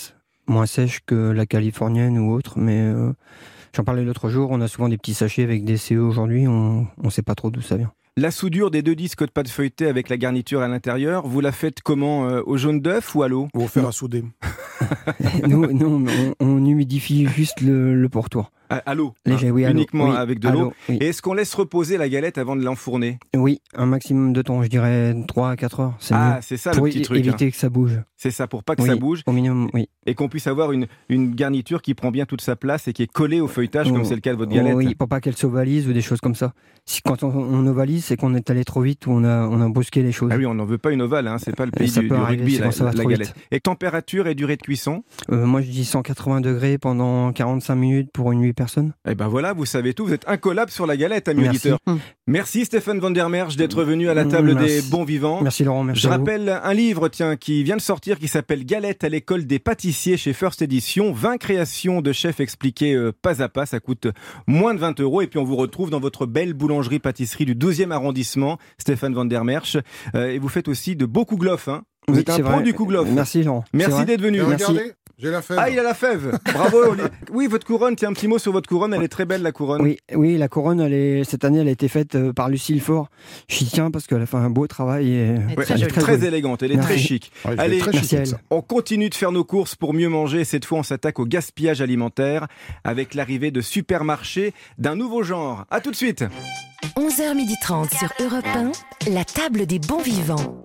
moins sèche que la californienne ou autre, mais euh, j'en parlais l'autre jour, on a souvent des petits sachets avec des C E aujourd'hui, on ne sait pas trop d'où ça vient. La soudure des deux disques de pâte feuilletée avec la garniture à l'intérieur, vous la faites comment, euh, au jaune d'œuf ou à l'eau? Ou au fer à souder. nous, nous on, on humidifie juste le, le pourtour. À, à l'eau, Léger, hein, oui, à uniquement l'eau. Oui, avec de à l'eau. l'eau, oui. Et est-ce qu'on laisse reposer la galette avant de l'enfourner? Oui, un maximum de temps, je dirais trois à quatre heures. C'est ah, mieux. c'est ça pour le petit é- truc. éviter hein. que ça bouge. C'est ça, pour pas que oui, ça bouge. Au minimum, oui. Et qu'on puisse avoir une, une garniture qui prend bien toute sa place et qui est collée au feuilletage, oh, comme c'est le cas de votre galette. Oui, pour pas qu'elle s'ovalise ou des choses comme ça. Si, quand on, on ovalise, c'est qu'on est allé trop vite ou on a, on a brusqué les choses. Ah oui, on n'en veut pas une ovale, hein, c'est pas le pays ça du, peut du arriver, rugby, c'est la, quand ça va la trop galette. vite. Et température et durée de cuisson? euh, Moi, je dis cent quatre-vingts degrés pendant quarante-cinq minutes pour une huit personnes. Eh ben voilà, vous savez tout, vous êtes incollable sur la galette, amis Merci. auditeurs. Merci Stéphane Van der Merch d'être venu à la table Merci. des bons vivants. Merci Laurent, merci. Je à vous. rappelle un livre tiens, qui vient de sortir qui s'appelle Galette à l'école des pâtissiers chez First Edition. vingt créations de chefs expliquées euh, pas à pas, ça coûte moins de vingt euros. Et puis on vous retrouve dans votre belle boulangerie-pâtisserie du douzième arrondissement, Stéphane Van der Merch. Euh, et vous faites aussi de beaux kouglof. Hein. Vous Oui, êtes un c'est pro vrai. du kouglof. Merci Laurent. Merci d'être venu. Et Merci. regardez, j'ai la fève. Ah, il a la fève. Bravo. Oli- oui, votre couronne, tiens un petit mot sur votre couronne. Elle est très belle, la couronne. Oui, oui, la couronne, elle est, cette année, elle a été faite euh, par Lucille Faure. J'y tiens parce qu'elle a fait un beau travail. Et, Ouais, très elle est jolie. très jolie. élégante, elle est Merci. très chic. Ouais, je vais Allez, être très merci chic à avec elle. ça. on continue de faire nos courses pour mieux manger. Cette fois, on s'attaque au gaspillage alimentaire avec l'arrivée de supermarchés d'un nouveau genre. À tout de suite. onze heures trente sur Europe un, la table des bons vivants.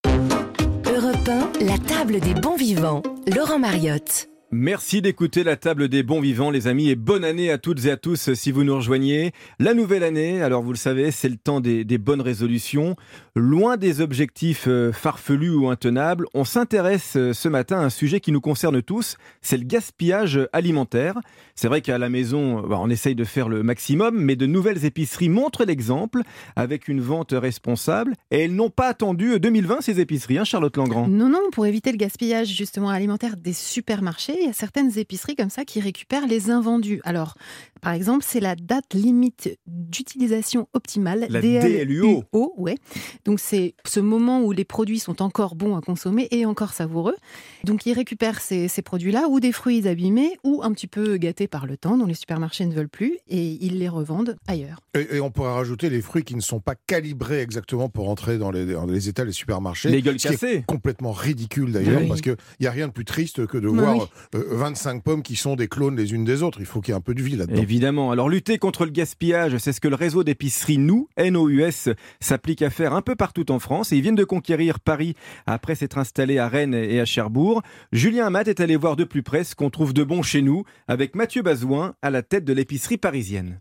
Europe un, la table des bons vivants. Laurent Mariotte. Merci d'écouter la table des bons vivants, les amis, et bonne année à toutes et à tous si vous nous rejoignez. La nouvelle année, alors vous le savez, c'est le temps des, des bonnes résolutions. Loin des objectifs euh, farfelus ou intenables, on s'intéresse euh, ce matin à un sujet qui nous concerne tous, c'est le gaspillage alimentaire. C'est vrai qu'à la maison, bah, on essaye de faire le maximum, mais de nouvelles épiceries montrent l'exemple avec une vente responsable. Et elles n'ont pas attendu deux mille vingt, ces épiceries, hein, Charlotte Langrand? Non, non, pour éviter le gaspillage justement alimentaire des supermarchés, il y a certaines épiceries comme ça qui récupèrent les invendus. Alors, par exemple, c'est la date limite d'utilisation optimale, La D D L U O. L U O, ouais. Donc c'est ce moment où les produits sont encore bons à consommer et encore savoureux. Donc ils récupèrent ces, ces produits-là ou des fruits abîmés ou un petit peu gâtés par le temps dont les supermarchés ne veulent plus et ils les revendent ailleurs. Et, et on pourrait rajouter les fruits qui ne sont pas calibrés exactement pour entrer dans les, dans les étals des supermarchés. Les gueules ce qui cassées. est complètement ridicule d'ailleurs, Oui. parce qu'il n'y a rien de plus triste que de Bah voir oui. euh, vingt-cinq pommes qui sont des clones les unes des autres. Il faut qu'il y ait un peu de vie là-dedans. Évidemment. Alors, lutter contre le gaspillage, c'est ce que le réseau d'épiceries Nous, N O U S, s'applique à faire un peu partout en France. Et ils viennent de conquérir Paris après s'être installés à Rennes et à Cherbourg. Julien Amat est allé voir de plus près ce qu'on trouve de bon chez nous avec Mathieu Bazouin à la tête de l'épicerie parisienne.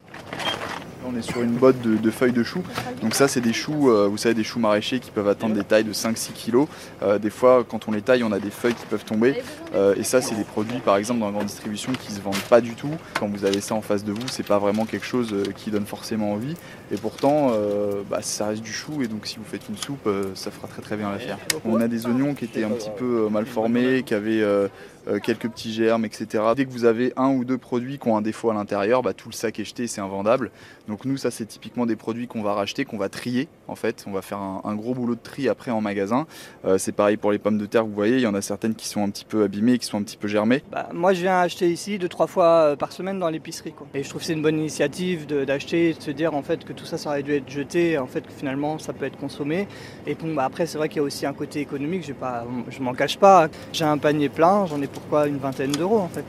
On est sur une botte de, de feuilles de choux. Donc ça, c'est des choux, euh, vous savez, des choux maraîchers qui peuvent atteindre des tailles de cinq à six kilos. Euh, des fois, quand on les taille, on a des feuilles qui peuvent tomber. Euh, et ça, c'est des produits, par exemple, dans la grande distribution qui se vendent pas du tout. Quand vous avez ça en face de vous, c'est pas vraiment quelque chose euh, qui donne forcément envie. Et pourtant, euh, bah, ça reste du chou. Et donc, si vous faites une soupe, euh, ça fera très très bien l'affaire. On a des oignons qui étaient un petit peu euh, mal formés, qui avaient euh, euh, quelques petits germes, et cetera. Dès que vous avez un ou deux produits qui ont un défaut à l'intérieur, bah, tout le sac est jeté, c'est invendable. Donc nous, ça c'est typiquement des produits qu'on va racheter, qu'on va trier en fait. On va faire un, un gros boulot de tri après en magasin. Euh, c'est pareil pour les pommes de terre, vous voyez, il y en a certaines qui sont un petit peu abîmées, qui sont un petit peu germées. Bah, moi je viens acheter ici deux trois fois par semaine dans l'épicerie, quoi. Et je trouve que c'est une bonne initiative de, d'acheter, de se dire en fait que tout ça ça aurait dû être jeté, en fait que finalement ça peut être consommé. Et bon, bah, après c'est vrai qu'il y a aussi un côté économique, je pas, je m'en cache pas. J'ai un panier plein, j'en ai pourquoi une vingtaine d'euros en fait.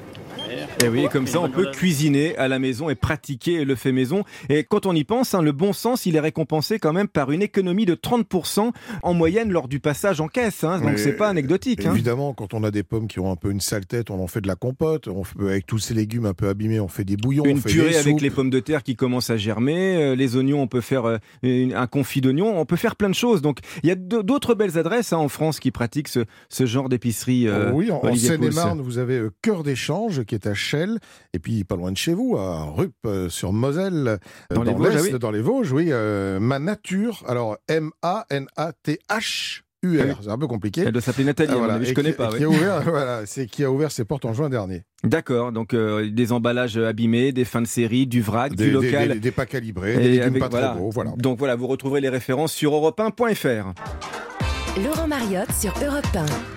Et oui, comme ça, on peut cuisiner à la maison et pratiquer le fait maison. Et quand on y pense, hein, le bon sens, il est récompensé quand même par une économie de trente pour cent en moyenne lors du passage en caisse. Hein, donc, Mais c'est pas anecdotique. Hein. Évidemment, quand on a des pommes qui ont un peu une sale tête, on en fait de la compote. On fait, avec tous ces légumes un peu abîmés, on fait des bouillons. Une on fait purée des avec soupes. les pommes de terre qui commencent à germer. Euh, les oignons, on peut faire euh, une- un confit d'oignons. On peut faire plein de choses. Donc, il y a d- d'autres belles adresses hein, en France qui pratiquent ce, ce genre d'épicerie. Euh, oui, en, en Olivier Pouls. Seine-et-Marne, vous avez euh, Cœur d'Échange qui est à Chelles, et puis pas loin de chez vous, à Rupp euh, sur Moselle, euh, Dans les Vosges, l'Est, ah oui. dans les Vosges, oui. euh, Ma Nature, alors M A N A T H U R, Ah oui. c'est un peu compliqué. Elle doit s'appeler Nathalie, Ah, à mon voilà. avis, je Et connais qui, pas. qui ouais. a ouvert, voilà, c'est qui a ouvert ses portes en juin dernier. D'accord, donc euh, des emballages abîmés, des fins de série, du vrac, Des, du des- local. des- des pas calibrés, Et des légumes avec- pas voilà. très beaux, voilà. Donc voilà, vous retrouverez les références sur europe un point f r. Laurent Mariotte sur Europe un.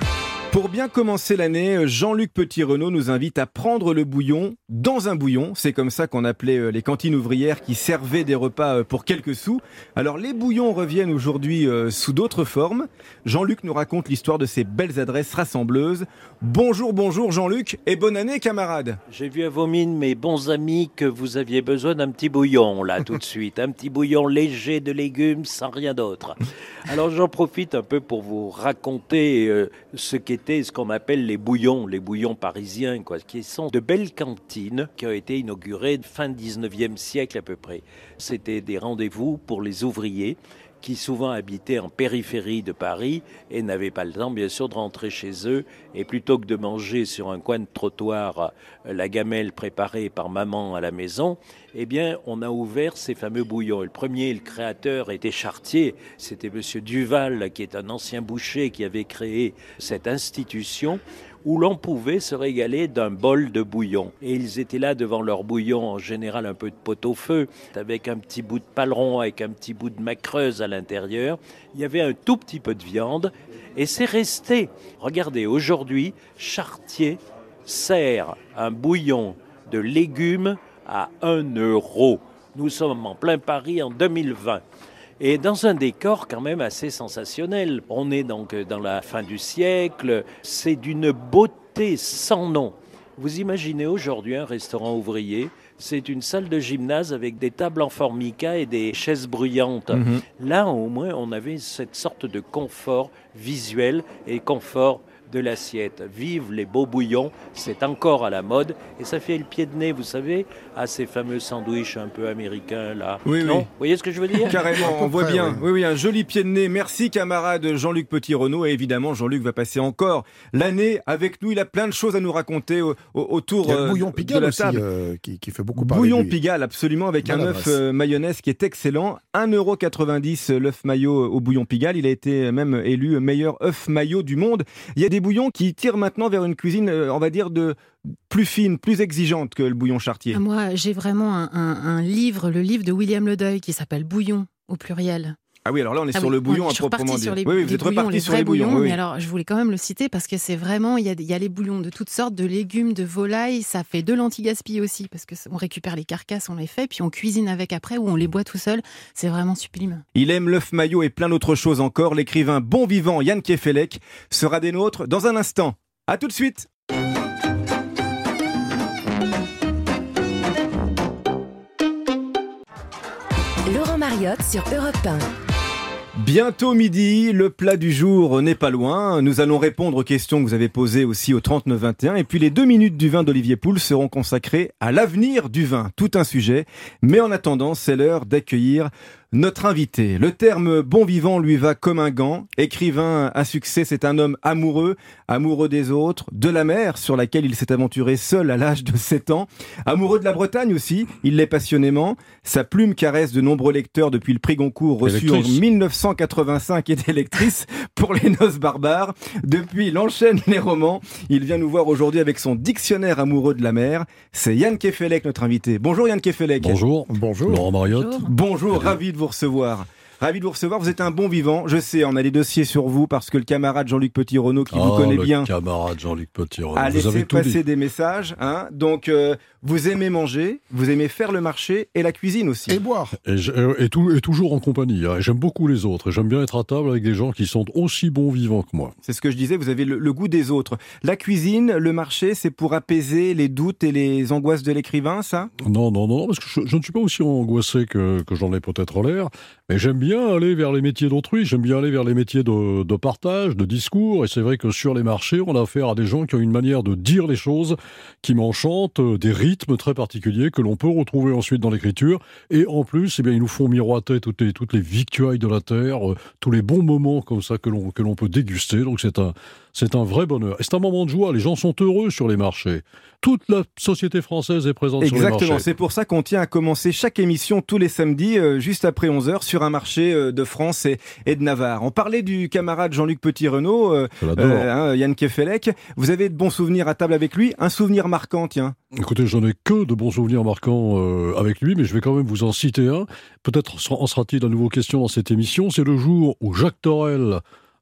Pour bien commencer l'année, Jean-Luc Petit-Renaud nous invite à prendre le bouillon dans un bouillon. C'est comme ça qu'on appelait les cantines ouvrières qui servaient des repas pour quelques sous. Alors les bouillons reviennent aujourd'hui sous d'autres formes. Jean-Luc nous raconte l'histoire de ces belles adresses rassembleuses. Bonjour, bonjour Jean-Luc et bonne année camarades. J'ai vu à vos mines, mes bons amis, que vous aviez besoin d'un petit bouillon là tout de suite. Un petit bouillon léger de légumes sans rien d'autre. Alors j'en profite un peu pour vous raconter euh, ce qu'est ce qu'on appelle les bouillons, les bouillons parisiens, quoi, qui sont de belles cantines qui ont été inaugurées fin dix-neuvième siècle à peu près. C'était des rendez-vous pour les ouvriers qui souvent habitaient en périphérie de Paris et n'avaient pas le temps, bien sûr, de rentrer chez eux. Et plutôt que de manger sur un coin de trottoir la gamelle préparée par maman à la maison, eh bien, on a ouvert ces fameux bouillons. Et le premier, le créateur, était Chartier. C'était Monsieur Duval, qui est un ancien boucher, qui avait créé cette institution où l'on pouvait se régaler d'un bol de bouillon. Et ils étaient là devant leur bouillon, en général un peu de pot-au-feu, avec un petit bout de paleron, avec un petit bout de macreuse à l'intérieur. Il y avait un tout petit peu de viande, et c'est resté. Regardez, aujourd'hui, Chartier sert un bouillon de légumes à un euro. Nous sommes en plein Paris en deux mille vingt. Et dans un décor quand même assez sensationnel. On est donc dans la fin du siècle, c'est d'une beauté sans nom. Vous imaginez aujourd'hui un restaurant ouvrier, c'est une salle de gymnase avec des tables en formica et des chaises bruyantes. Mmh. Là, au moins, on avait cette sorte de confort visuel et confort de l'assiette. Vive les beaux bouillons, c'est encore à la mode et ça fait le pied de nez, vous savez, à ces fameux sandwichs un peu américains là. Oui, non, oui. Vous voyez ce que je veux dire? Carrément, on voit près, bien. Oui. oui, oui, un joli pied de nez. Merci camarade Jean-Luc Petit-Renaud et évidemment Jean-Luc va passer encore l'année avec nous. Il a plein de choses à nous raconter au, au, autour Il y a le bouillon euh, Pigalle de la aussi, table. euh, qui, qui fait beaucoup parler. Bouillon du... Pigalle, absolument, avec Bonne un œuf euh, mayonnaise qui est excellent. un euro quatre-vingt-dix l'œuf mayo au bouillon Pigalle. Il a été même élu meilleur œuf mayo du monde. Il y a des bouillons qui tirent maintenant vers une cuisine, on va dire, de plus fine, plus exigeante que le bouillon Chartier. Moi, j'ai vraiment un, un, un livre, le livre de William Ledeuil qui s'appelle Bouillon au pluriel. Ah oui, alors là on est ah sur oui, le bouillon on, à proprement dire. Les, oui, oui, vous les êtes bouillons, reparti les sur les bouillons. bouillons oui, oui. Mais alors, je voulais quand même le citer parce que c'est vraiment, il y a, il y a les bouillons de toutes sortes, de légumes, de volailles, ça fait de l'anti-gaspi aussi parce qu'on récupère les carcasses, on les fait, puis on cuisine avec après ou on les boit tout seul. C'est vraiment sublime. Il aime l'œuf mayo et plein d'autres choses encore. L'écrivain bon vivant Yann Kefelec sera des nôtres dans un instant. À tout de suite. Laurent Mariotte sur Europe un. Bientôt midi, le plat du jour n'est pas loin. Nous allons répondre aux questions que vous avez posées aussi au trente-neuf vingt et un. Et puis les deux minutes du vin d'Olivier Pouls seront consacrées à l'avenir du vin. Tout un sujet. Mais en attendant, c'est l'heure d'accueillir notre invité. Le terme bon vivant lui va comme un gant. Écrivain à succès, c'est un homme amoureux, amoureux des autres, de la mer sur laquelle il s'est aventuré seul à l'âge de sept ans. Amoureux de la Bretagne aussi, il l'est passionnément. Sa plume caresse de nombreux lecteurs depuis le prix Goncourt reçu en mille neuf cent quatre-vingt-cinq et d'électrice pour les noces barbares. Depuis, il enchaîne les romans. Il vient nous voir aujourd'hui avec son dictionnaire amoureux de la mer. C'est Yann Kefelec, notre invité. Bonjour Yann Kefelec. Bonjour. Bonjour. Laurent Mariotte. Bonjour, Bonjour, ravi de vous recevoir. Ravi de vous recevoir, vous êtes un bon vivant. Je sais, on a des dossiers sur vous parce que le camarade Jean-Luc Petit-Renaud, qui oh, vous connaît le bien, camarade Jean-Luc Petit-Renaud. a vous laissé avez passer tout des messages. Hein. Donc, euh, vous aimez manger, vous aimez faire le marché et la cuisine aussi. Et boire. Et, et, tout, et toujours en compagnie. Hein. J'aime beaucoup les autres. Et j'aime bien être à table avec des gens qui sont aussi bons vivants que moi. C'est ce que je disais, vous avez le, le goût des autres. La cuisine, le marché, c'est pour apaiser les doutes et les angoisses de l'écrivain, ça ? Non, non, non, parce que je, je ne suis pas aussi angoissé que, que j'en ai peut-être l'air. Mais j'aime bien aller vers les métiers d'autrui, j'aime bien aller vers les métiers de, de partage, de discours, et c'est vrai que sur les marchés, on a affaire à des gens qui ont une manière de dire les choses qui m'enchantent, des rythmes très particuliers que l'on peut retrouver ensuite dans l'écriture, et en plus, eh bien, ils nous font miroiter toutes les, toutes les victuailles de la terre, euh, tous les bons moments comme ça que l'on, que l'on peut déguster, donc c'est un, c'est un vrai bonheur. Et c'est un moment de joie, les gens sont heureux sur les marchés. Toute la société française est présente Exactement, sur les marchés. Exactement, c'est pour ça qu'on tient à commencer chaque émission tous les samedis, euh, juste après onze heures, sur un marché euh, de France et, et de Navarre. On parlait du camarade Jean-Luc Petit-Renaud, euh, euh, hein, Yann Kefelec. Vous avez de bons souvenirs à table avec lui. Un souvenir marquant, tiens. Écoutez, j'en ai que de bons souvenirs marquants euh, avec lui, mais je vais quand même vous en citer un. Peut-être en sera-t-il à nouveau question dans cette émission. C'est le jour où Jacques Torel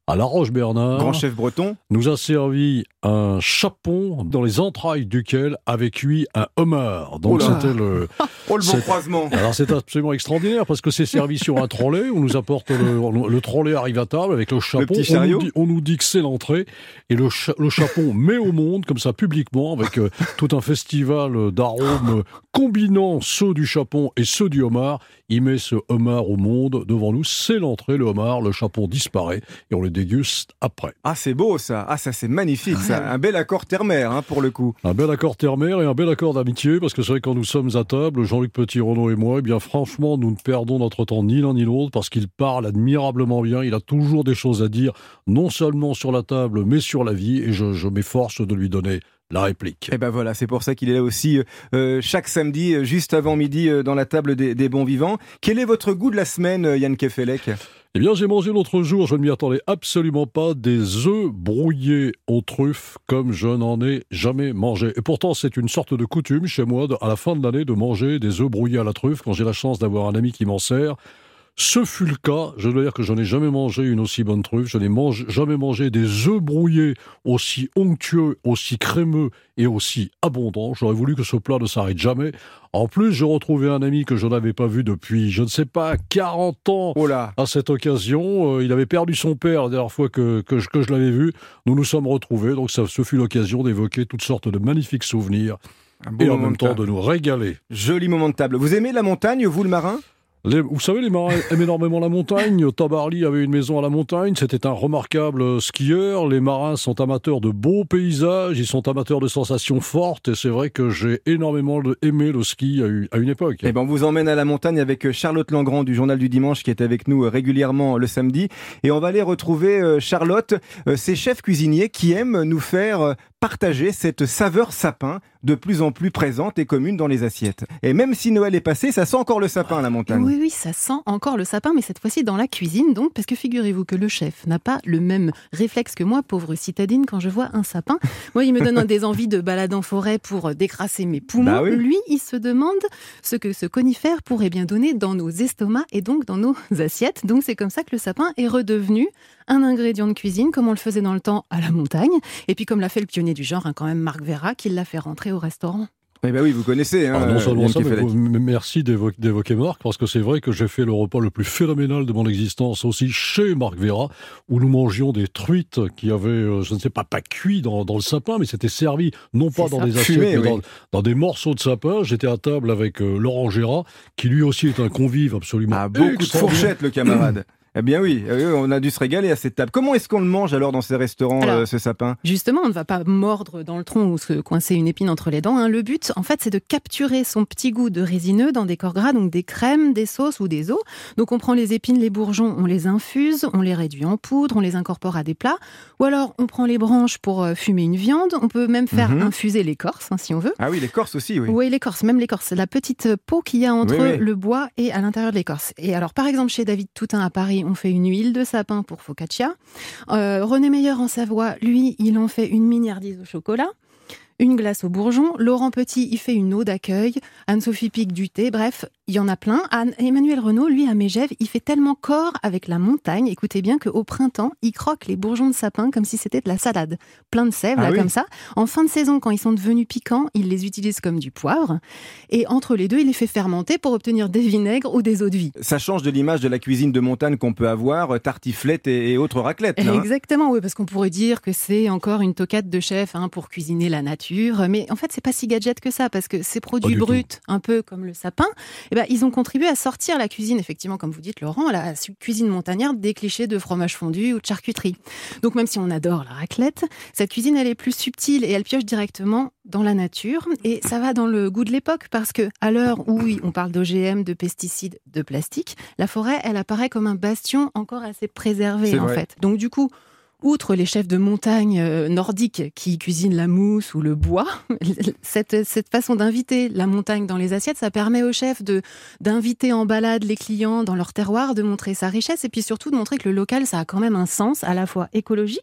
à La Roche-Bernard, grand chef breton, nous a servi un chapon dans les entrailles duquel avait cuit un homard. Donc oh là. c'était le... Oh le bon croisement. Alors c'est absolument extraordinaire parce que c'est servi sur un trolley, on nous apporte le, le trolley arrive à table avec le chapon, le petit on, chariot. nous dit, on nous dit que c'est l'entrée et le, cha- le chapon met au monde comme ça publiquement avec euh, tout un festival d'arômes combinant ceux du chapon et ceux du homard. Il met ce homard au monde devant nous, c'est l'entrée, le homard, le chapon disparaît et on le déguste après. Ah c'est beau ça, ah ça c'est magnifique ça, un bel accord terre-mer hein, pour le coup. Un bel accord terre-mer et un bel accord d'amitié parce que c'est vrai que quand nous sommes à table, Jean-Luc Petit-Renaud et moi, eh bien franchement nous ne perdons notre temps ni l'un ni l'autre parce qu'il parle admirablement bien, il a toujours des choses à dire, non seulement sur la table mais sur la vie et je, je m'efforce de lui donner la réplique. Et ben voilà, c'est pour ça qu'il est là aussi euh, chaque samedi, euh, juste avant midi, euh, dans la table des, des bons vivants. Quel est votre goût de la semaine, euh, Yann Kefelec ? Eh bien, j'ai mangé l'autre jour, je ne m'y attendais absolument pas, des œufs brouillés aux truffes comme je n'en ai jamais mangé. Et pourtant, c'est une sorte de coutume chez moi, de, à la fin de l'année, de manger des œufs brouillés à la truffe quand j'ai la chance d'avoir un ami qui m'en sert. Ce fut le cas, je dois dire que je n'ai jamais mangé une aussi bonne truffe, je n'ai mange, jamais mangé des œufs brouillés aussi onctueux, aussi crémeux et aussi abondants. J'aurais voulu que ce plat ne s'arrête jamais. En plus, j'ai retrouvé un ami que je n'avais pas vu depuis, je ne sais pas, quarante ans oh là. à cette occasion. Euh, il avait perdu son père la dernière fois que, que, je, que je l'avais vu. Nous nous sommes retrouvés, donc ça, ce fut l'occasion d'évoquer toutes sortes de magnifiques souvenirs et en même temps de nous régaler. Joli moment de table. Vous aimez la montagne, vous le marin ? Les, vous savez, les marins aiment énormément la montagne. Tabarly avait une maison à la montagne. C'était un remarquable skieur. Les marins sont amateurs de beaux paysages. Ils sont amateurs de sensations fortes. Et c'est vrai que j'ai énormément aimé le ski à une époque. Eh ben, on vous emmène à la montagne avec Charlotte Langrand du Journal du Dimanche qui est avec nous régulièrement le samedi. Et on va aller retrouver Charlotte, ces chefs cuisiniers qui aiment nous faire partager cette saveur sapin de plus en plus présente et commune dans les assiettes. Et même si Noël est passé, ça sent encore le sapin à la montagne. Oui, oui, ça sent encore le sapin, mais cette fois-ci dans la cuisine, donc, parce que figurez-vous que le chef n'a pas le même réflexe que moi, pauvre citadine, quand je vois un sapin. Moi, il me donne des envies de balade en forêt pour décrasser mes poumons. Bah oui. Lui, il se demande ce que ce conifère pourrait bien donner dans nos estomacs et donc dans nos assiettes. Donc c'est comme ça que le sapin est redevenu un ingrédient de cuisine, comme on le faisait dans le temps à la montagne. Et puis comme l'a fait le pionnier du genre, hein, quand même Marc Vera, qui l'a fait rentrer au restaurant. Eh ben oui, vous connaissez. Hein, Alors non seulement Yann ça, mais Kefelec. vous- merci d'évo- d'évoquer Marc, parce que c'est vrai que j'ai fait le repas le plus phénoménal de mon existence aussi chez Marc Vera, où nous mangions des truites qui avaient, euh, je ne sais pas, pas cuit dans, dans le sapin, mais c'était servi non pas C'est dans ça. des assiette, Fumé, mais oui. dans, dans des morceaux de sapin. J'étais à table avec euh, Laurent Gérard, qui lui aussi est un convive absolument Ah, beaucoup de extraordinaire. fourchettes, le camarade. Eh bien oui, eh oui, on a dû se régaler à cette table. Comment est-ce qu'on le mange alors dans ces restaurants, Alors, euh, ce sapin ? Justement, on ne va pas mordre dans le tronc ou se coincer une épine entre les dents. Hein. Le but, en fait, c'est de capturer son petit goût de résineux dans des corps gras, donc des crèmes, des sauces ou des os. Donc on prend les épines, les bourgeons, on les infuse, on les réduit en poudre, on les incorpore à des plats. Ou alors, on prend les branches pour euh, fumer une viande. On peut même faire Mhm. infuser l'écorce, hein, si on veut. Ah oui, l'écorce aussi, oui. Oui, l'écorce, même l'écorce, la petite peau qu'il y a entre Oui, oui. le bois et à l'intérieur de l'écorce. Et alors, par exemple, chez David Toutain à Paris, on fait une huile de sapin pour focaccia. Euh, René Meyer en Savoie, lui, il en fait une mignardise au chocolat. Une glace au bourgeon. Laurent Petit, il fait une eau d'accueil. Anne-Sophie Pic, du thé. Bref, il y en a plein. Anne, Emmanuel Renaud, lui, à Mégève, il fait tellement corps avec la montagne. Écoutez bien qu'au printemps, il croque les bourgeons de sapin comme si c'était de la salade. Plein de sève, Ah là, oui. comme ça. En fin de saison, quand ils sont devenus piquants, il les utilise comme du poivre. Et entre les deux, il les fait fermenter pour obtenir des vinaigres ou des eaux de vie. Ça change de l'image de la cuisine de montagne qu'on peut avoir, euh, tartiflette et, et autres raclettes. là, hein. Exactement, oui, parce qu'on pourrait dire que c'est encore une toquade de chef hein, pour cuisiner la nature. Mais en fait, c'est pas si gadget que ça, parce que ces produits du bruts, un peu comme le sapin, eh ben, ils ont contribué à sortir la cuisine, effectivement, comme vous dites, Laurent, la cuisine montagnarde des clichés de fromage fondu ou de charcuterie. Donc, même si on adore la raclette, cette cuisine, elle est plus subtile et elle pioche directement dans la nature. Et ça va dans le goût de l'époque, parce que à l'heure où oui, on parle d'O G M, de pesticides, de plastique, la forêt, elle apparaît comme un bastion encore assez préservé, C'est en vrai. fait. Donc, du coup, outre les chefs de montagne euh, nordiques qui cuisinent la mousse ou le bois, cette, cette façon d'inviter la montagne dans les assiettes, ça permet aux chefs de, d'inviter en balade les clients dans leur terroir, de montrer sa richesse et puis surtout de montrer que le local, ça a quand même un sens à la fois écologique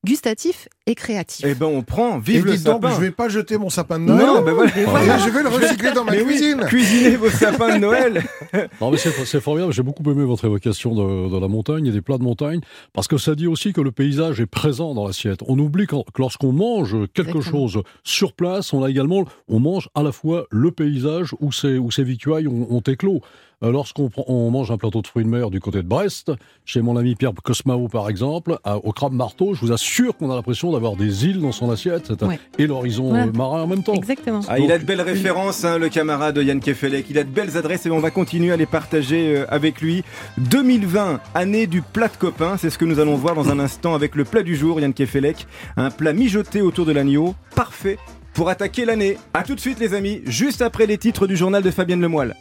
gustatif et créatif. Eh ben on prend, vive Et le dites donc, sapin. je vais pas jeter mon sapin de Noël. Non, ben voilà. Et je vais le recycler dans ma Mais oui, cuisine. cuisinez vos sapins de Noël. Non, mais c'est, c'est formidable. J'ai beaucoup aimé votre évocation de, de la montagne et des plats de montagne, parce que ça dit aussi que le paysage est présent dans l'assiette. On oublie que lorsqu'on mange quelque Exactement. chose sur place, on a également, on mange à la fois le paysage où ces, où ces victuailles ont, ont éclos. Euh, Lorsqu'on prend- on mange un plateau de fruits de mer du côté de Brest, chez mon ami Pierre Cosmao par exemple, à- au crabe marteau, je vous assure qu'on a l'impression d'avoir des îles dans son assiette, c'est un- Ouais. et l'horizon Ouais. euh, marin en même temps. Exactement. Ah, il a de belles références, hein, le camarade Yann Kefelec. Il a de belles adresses et on va continuer à les partager euh, avec lui. deux mille vingt, année du plat de copain. C'est ce que nous allons voir dans un instant avec le plat du jour, Yann Kefelec. Un plat mijoté autour de l'agneau, parfait pour attaquer l'année. A tout de suite les amis, juste après les titres du journal de Fabienne Lemoyle.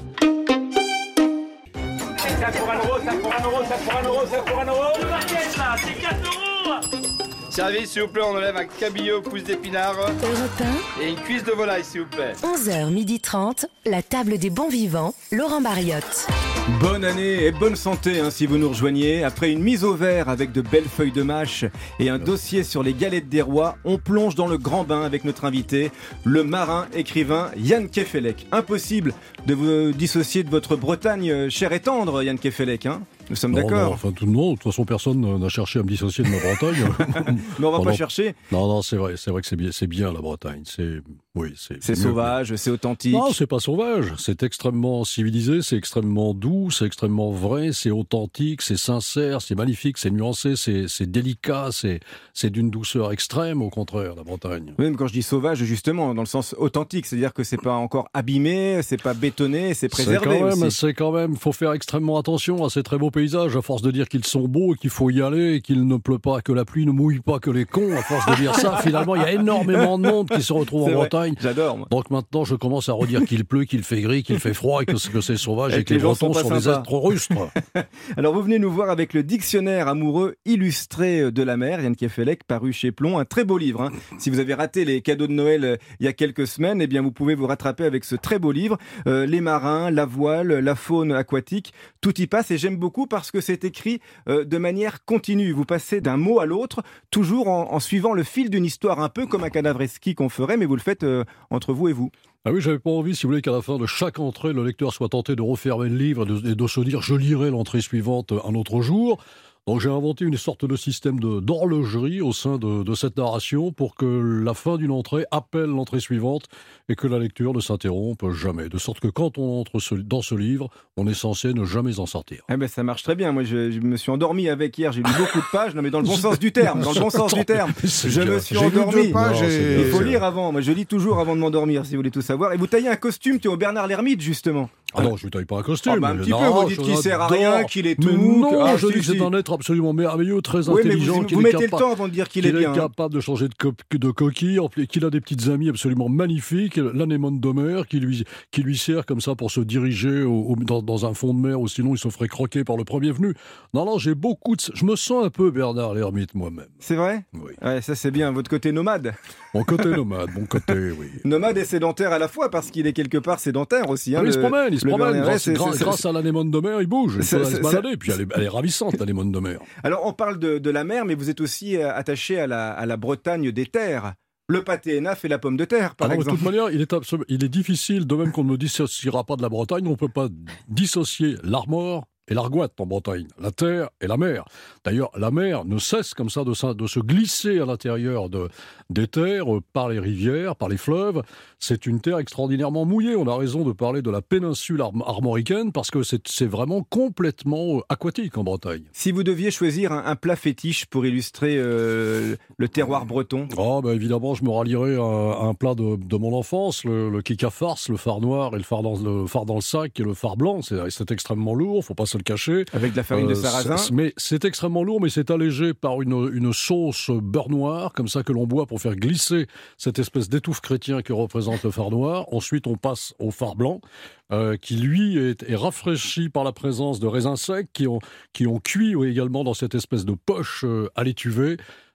Ça pour un euro, ça pour un euro, ça pour un euro, ça pour un euro. Le barquette là, c'est quatre euros. Service, s'il vous plaît, on enlève un cabillaud, pousse d'épinards Europe un, et une cuisse de volaille, s'il vous plaît. onze heures trente, la table des bons vivants, Laurent Mariotte. Bonne année et bonne santé hein, si vous nous rejoignez. Après une mise au vert avec de belles feuilles de mâche et un dossier sur les galettes des rois, on plonge dans le grand bain avec notre invité, le marin écrivain Yann Kefelec. Impossible de vous dissocier de votre Bretagne euh, chère et tendre, Yann Kefelec. Hein, nous sommes Non, non, d'accord. enfin, tout, non, de toute façon, personne euh, n'a cherché à me dissocier de ma Bretagne. Mais on va Non, pas non. chercher. Non, non, c'est vrai, c'est vrai que c'est bien, c'est bien la Bretagne. C'est, oui, c'est. C'est mieux. sauvage, c'est authentique. Non, c'est pas sauvage. C'est extrêmement civilisé, c'est extrêmement doux, c'est extrêmement vrai, c'est authentique, c'est sincère, c'est magnifique, c'est nuancé, c'est, c'est délicat, c'est, c'est d'une douceur extrême, au contraire, la Bretagne. Même quand je dis sauvage, justement, dans le sens authentique, c'est-à-dire que c'est pas encore abîmé, c'est pas bétonné, c'est préservé c'est quand même, aussi. C'est quand même, faut faire extrêmement attention à ces très beaux paysages, à force de dire qu'ils sont beaux et qu'il faut y aller, et qu'il ne pleut pas, que la pluie ne mouille pas que les cons, à force de dire ça, finalement, il y a énormément de monde qui se retrouve C'est en vrai. Bretagne. J'adore, moi. Donc maintenant, je commence à redire qu'il pleut, qu'il fait gris, qu'il fait froid, et que, c'est- que c'est sauvage, Et et que que les les gens sont Bretons pas sont des sympas. êtres rustres. Alors vous venez nous voir avec le dictionnaire amoureux illustré de la mer, Yann Kefelec, paru chez Plomb, un très beau livre. Hein. Si vous avez raté les cadeaux de Noël euh, il y a quelques semaines, eh bien vous pouvez vous rattraper avec ce très beau livre. Euh, les marins, la voile, la faune aquatique, tout y passe et j'aime beaucoup parce que c'est écrit euh, de manière continue. Vous passez d'un mot à l'autre, toujours en, en suivant le fil d'une histoire, un peu comme un cadavreski qu'on ferait, mais vous le faites euh, entre vous et vous. Ah oui, j'avais pas envie, si vous voulez, qu'à la fin de chaque entrée, le lecteur soit tenté de refermer le livre et de, et de se dire « je lirai l'entrée suivante un autre jour ». Donc j'ai inventé une sorte de système de, d'horlogerie au sein de, de cette narration pour que la fin d'une entrée appelle l'entrée suivante et que la lecture ne s'interrompe jamais. De sorte que quand on entre ce- dans ce livre, on est censé ne jamais en sortir. Eh ben ça marche très bien. Moi, je, je me suis endormi avec hier. J'ai lu beaucoup de pages, non mais dans le bon sens du terme, dans le bon sens du terme. C'est Je bien. me suis J'ai lu endormi. deux pages Non, et- c'est bien. Il faut lire avant. Moi, je lis toujours avant de m'endormir, si vous voulez tout savoir. Et vous taillez un costume, tu es au Bernard l'Ermite, justement. Ah non, je ne taille pas un costume. Ah bah, un mais petit non, peu, vous dites je qu'il sert à l'adore. rien, qu'il est tout Mais mou, non, que- ah, je si, dis que c'est si. un être absolument merveilleux, très Oui, mais intelligent. vous, qu'il vous est mettez capa- le temps avant de dire qu'il qu'il est est bien. hein. capable de changer de, co- de coquille, en plus, qu'il a des petites amies absolument magnifiques, l'anémone de mer qui lui, qui lui sert comme ça pour se diriger au- au- dans, dans un fond de mer, ou sinon il se ferait croquer par le premier venu. Non, non, j'ai beaucoup de... Je me sens un peu Bernard l'Ermite moi-même. C'est vrai? Oui. Ouais, ça c'est bien, votre côté nomade. Mon côté nomade, mon côté, oui. Nomade et sédentaire à la fois, parce qu'il est quelque part sédentaire aussi. Hein, Ah, il se le- promène, il se le promène. Bernard, Grâce, c'est- grâce- c'est- grâce à l'anémone de mer, il bouge. Il C'est- peut aller se c'est- balader. Puis elle est, elle est ravissante, l'anémone de mer. Alors on parle de, de la mer, mais vous êtes aussi euh, attaché à la, à la Bretagne des terres. Le pâté Hénaf et la pomme de terre, par Ah non, de exemple. toute manière, il est, absolu- il est difficile, de même qu'on ne me dissociera pas de la Bretagne, on ne peut pas dissocier l'Armor et l'Argoat en Bretagne, la terre et la mer. D'ailleurs, la mer ne cesse comme ça de, se- de se glisser à l'intérieur de, des terres, euh, par les rivières, par les fleuves. C'est une terre extraordinairement mouillée. On a raison de parler de la péninsule arm- armoricaine parce que c'est c'est vraiment complètement euh, aquatique en Bretagne. Si vous deviez choisir un, un plat fétiche pour illustrer euh, le terroir breton. Oh, ben évidemment, je me rallierai à, à un plat de, de mon enfance, le, le kika farce, le phare noir et le phare dans le, phare dans le sac et le phare blanc. C'est c'est extrêmement lourd, faut pas se le cacher. Avec de la farine de sarrasin. c'est- Mais c'est extrêmement lourd, mais c'est allégé par une, une sauce beurre noir, comme ça que l'on boit pour faire glisser cette espèce d'étouffe chrétien que représente le phare noir. Ensuite, on passe au phare blanc, euh, qui lui est, est rafraîchi par la présence de raisins secs qui ont, qui ont cuit également dans cette espèce de poche euh, à l'étuvée.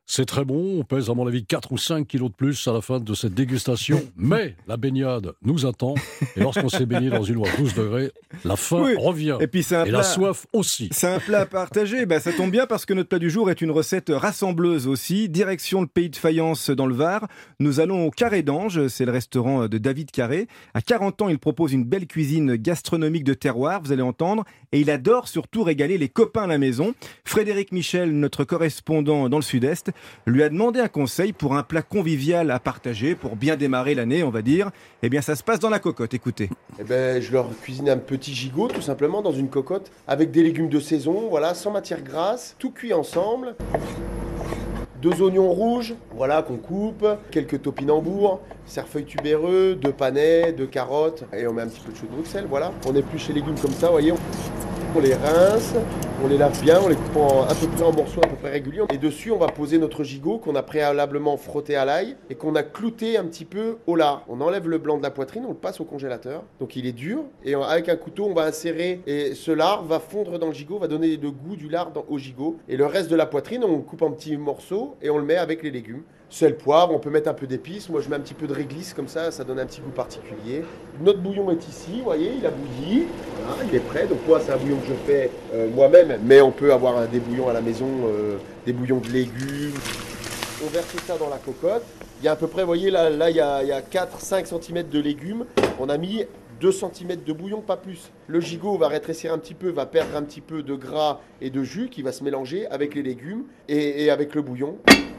C'est très bon, on pèse à mon avis quatre ou cinq kilos de plus à la fin de cette dégustation, mais la baignade nous attend, et lorsqu'on s'est baigné dans une eau à douze degrés, la faim Oui. revient, Et puis c'est un et plat- la soif aussi. C'est un plat à partager. Bah, ça tombe bien parce que notre plat du jour est une recette rassembleuse aussi. Direction le pays de faïence dans le Var. Nous allons au Carré d'Ange. C'est le restaurant de David Carré. À quarante ans, il propose une belle cuisine gastronomique de terroir, vous allez entendre. Et il adore surtout régaler les copains à la maison. Frédéric Michel, notre correspondant dans le Sud-Est, lui a demandé un conseil pour un plat convivial à partager, pour bien démarrer l'année, on va dire. Eh bien, ça se passe dans la cocotte, écoutez. Eh ben, je leur cuisine un petit gigot, tout simplement, dans une cocotte, avec des légumes de saison, voilà, sans matière grasse, tout cuit ensemble. Deux oignons rouges, voilà, qu'on coupe, quelques topinambours, cerfeuil tubéreux, deux panais, deux carottes, et on met un petit peu de chou de Bruxelles, voilà. On épluche les légumes comme ça, vous voyez. On les rince, on les lave bien, on les coupe en, à peu près en morceaux à peu près réguliers. Et dessus, on va poser notre gigot qu'on a préalablement frotté à l'ail et qu'on a clouté un petit peu au lard. On enlève le blanc de la poitrine, on le passe au congélateur. Donc il est dur. Et avec un couteau, on va insérer. Et ce lard va fondre dans le gigot, va donner le goût du lard dans, au gigot. Et le reste de la poitrine, on le coupe en petits morceaux et on le met avec les légumes. Sel, poivre, on peut mettre un peu d'épices. Moi, je mets un petit peu de réglisse comme ça, ça donne un petit goût particulier. Notre bouillon est ici, vous voyez, il a bouilli. Voilà, il est prêt. Donc moi, c'est un bouillon que je fais euh, moi-même, mais on peut avoir un, des bouillons à la maison, euh, des bouillons de légumes. On verse ça dans la cocotte. Il y a à peu près, vous voyez, là, là il y a, il y a quatre à cinq centimètres de légumes. On a mis deux centimètres de bouillon, pas plus. Le gigot va rétrécir un petit peu, va perdre un petit peu de gras et de jus qui va se mélanger avec les légumes et, et avec le bouillon.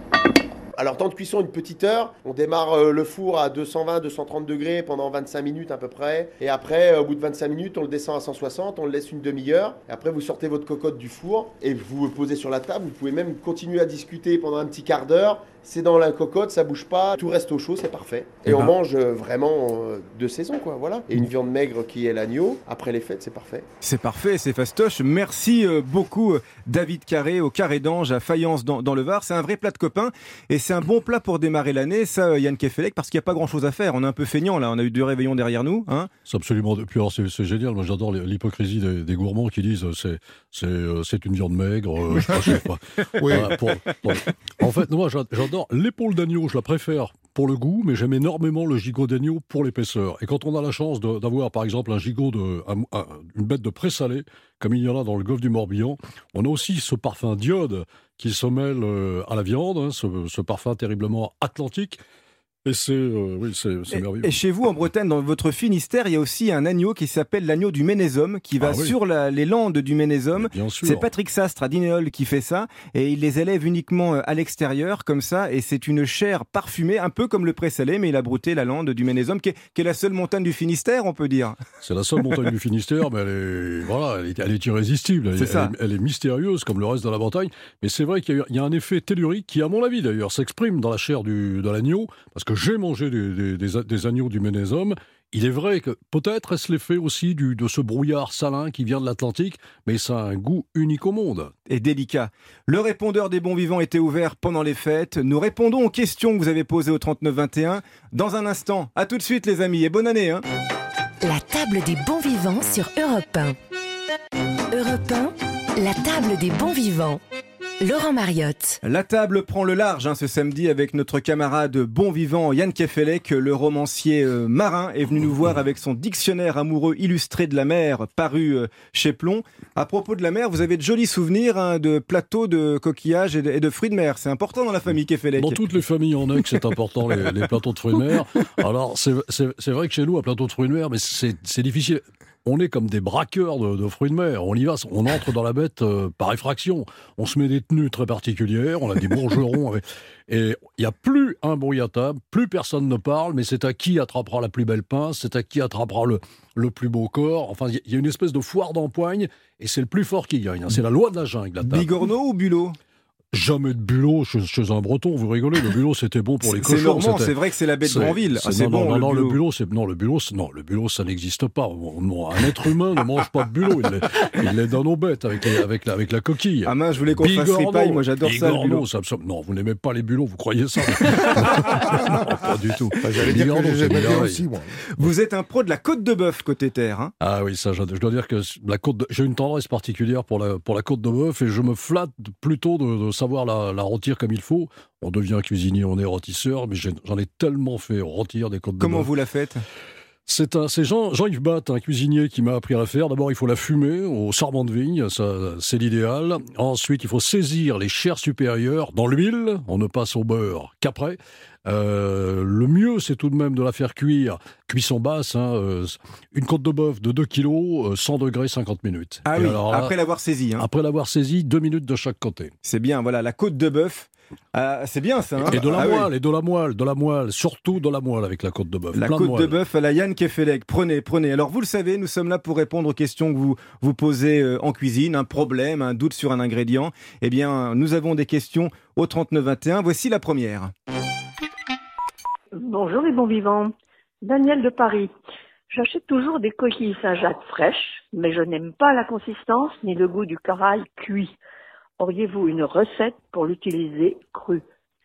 Alors, temps de cuisson, une petite heure. On démarre euh, le four à deux cent vingt à deux cent trente degrés pendant vingt-cinq minutes à peu près. Et après, euh, au bout de vingt-cinq minutes, on le descend à cent soixante, on le laisse une demi-heure. Et après, vous sortez votre cocotte du four et vous vous posez sur la table. Vous pouvez même continuer à discuter pendant un petit quart d'heure. C'est dans la cocotte, ça bouge pas, tout reste au chaud, c'est parfait. Et, et on ben... mange euh, vraiment euh, de saison, quoi, voilà. Et une viande maigre qui est l'agneau. Après les fêtes, c'est parfait. C'est parfait, c'est fastoche. Merci euh, beaucoup, David Carré, au Carré d'Ange, à Faïence, dans, dans le Var. C'est un vrai plat de copain. Et c'est un bon plat pour démarrer l'année, ça, Yann Kefelec, parce qu'il n'y a pas grand-chose à faire. On est un peu feignant, là. On a eu deux réveillons derrière nous. Hein, c'est absolument... Puis alors, c'est, c'est génial. Moi, j'adore l'hypocrisie des, des gourmands qui disent c'est, c'est, c'est une viande maigre. Euh, je sais pas. Oui. Voilà, pour, pour... En fait, moi, j'adore l'épaule d'agneau. Je la préfère pour le goût, mais j'aime énormément le gigot d'agneau pour l'épaisseur. Et quand on a la chance de, d'avoir, par exemple, un gigot, de, un, un, une bête de présalé, comme il y en a dans le golfe du Morbihan, on a aussi ce parfum d'iode qui se mêle euh, à la viande, hein, ce, ce parfum terriblement atlantique. Et c'est, euh, oui, c'est, c'est et, merveilleux. Et chez vous, en Bretagne, dans votre Finistère, il y a aussi un agneau qui s'appelle l'agneau du Ménézum, qui va ah, oui. sur la, les landes du Ménézum. C'est Patrick Sastre à Dinéol qui fait ça, et il les élève uniquement à l'extérieur, comme ça, et c'est une chair parfumée, un peu comme le présalé, mais il a brouté la lande du Ménézum, qui est, qui est la seule montagne du Finistère, on peut dire. C'est la seule montagne du Finistère, mais elle est, voilà, elle est, elle est irrésistible, elle, c'est elle, elle, elle est mystérieuse, comme le reste de la Bretagne, mais c'est vrai qu'il y a, il y a un effet tellurique qui, à mon avis d'ailleurs, s'exprime dans la chair du, de l'agneau, parce que j'ai mangé des Des, des, des agneaux du Ménézum. Il est vrai que peut-être est-ce l'effet aussi du, de ce brouillard salin qui vient de l'Atlantique, mais ça a un goût unique au monde. Et délicat. Le répondeur des bons vivants était ouvert pendant les fêtes. Nous répondons aux questions que vous avez posées au trente-neuf vingt et un dans un instant. À tout de suite les amis et bonne année. Hein. La table des bons vivants sur Europe un. Europe un, la table des bons vivants. Laurent Mariotte. La table prend le large hein, ce samedi avec notre camarade bon vivant Yann Kefelec. Le romancier euh, marin est venu nous voir avec son dictionnaire amoureux illustré de la mer paru euh, chez Plon. À propos de la mer, vous avez de jolis souvenirs hein, de plateaux de coquillages et de, et de fruits de mer. C'est important dans la famille Kefelec. Dans toutes les familles en est que c'est important les, les plateaux de fruits de mer. Alors c'est, c'est, c'est vrai que chez nous un plateau de fruits de mer, mais c'est, c'est difficile. On est comme des braqueurs de, de fruits de mer. On y va, on entre dans la bête euh, par effraction. On se met des tenues très particulières, on a des bourgerons. Avec... Et il n'y a plus un bruit à table, plus personne ne parle, mais c'est à qui attrapera la plus belle pince, c'est à qui attrapera le, le plus beau corps. Enfin, il y a une espèce de foire d'empoigne, et c'est le plus fort qui gagne. C'est la loi de la jungle, la table. Bigorneau ou Bulot ? Jamais de bulot chez, chez un breton, vous rigolez, le bulot c'était bon pour les cochons. C'est normand, c'est vrai que c'est la baie de Granville. Ah, c'est non, bon, non, non, le bulot, c'est, non, le bulot, c'est, non, le bulot, ça n'existe pas. On, un être humain ne mange pas de bulot, il les, il les donne aux bêtes avec, les, avec, la, avec la coquille. Ah mince, je voulais qu'on fasse ripaille, moi j'adore ça, le bulot. Ça, ça, non, vous n'aimez pas les bulots, vous croyez ça? Non, pas du tout. Bah, j'allais dire que j'aimais bien aussi, moi. Vous êtes un pro de la côte de bœuf côté terre. Hein. Ah oui, ça, je, dois dire que la côte de, j'ai une tendresse particulière pour la, pour la côte de bœuf et je me flatte plutôt de, de savoir la, la rôtir comme il faut. On devient cuisinier, on est rôtisseur, mais j'ai, j'en ai tellement fait rôtir des côtes de Comment bœuf. vous la faites ? C'est, un, c'est Jean, Jean-Yves Batte, un cuisinier qui m'a appris à la faire. D'abord, il faut la fumer au sarment de vigne, ça, c'est l'idéal. Ensuite, il faut saisir les chairs supérieures dans l'huile. On ne passe au beurre qu'après. Euh, le mieux, c'est tout de même de la faire cuire, cuisson basse, hein, euh, une côte de bœuf de deux kilos, euh, cent degrés, cinquante minutes. Ah Et oui, alors là, après l'avoir saisie. Hein. Après l'avoir saisie, deux minutes de chaque côté. C'est bien, voilà, la côte de bœuf. Euh, c'est bien ça. Hein et de la ah moelle, oui. et de la moelle, de la moelle, surtout de la moelle avec la côte de bœuf. La Plein côte de, de bœuf à la Yann Kefelec. Prenez, prenez. Alors vous le savez, nous sommes là pour répondre aux questions que vous vous posez euh, en cuisine, un problème, un doute sur un ingrédient. Eh bien, nous avons des questions au trente-neuf vingt et un. Voici la première. Bonjour les bons vivants. Daniel de Paris. J'achète toujours des coquilles Saint-Jacques fraîches, mais je n'aime pas la consistance ni le goût du corail cuit. Auriez-vous une recette pour l'utiliser cru ? Laquelle ?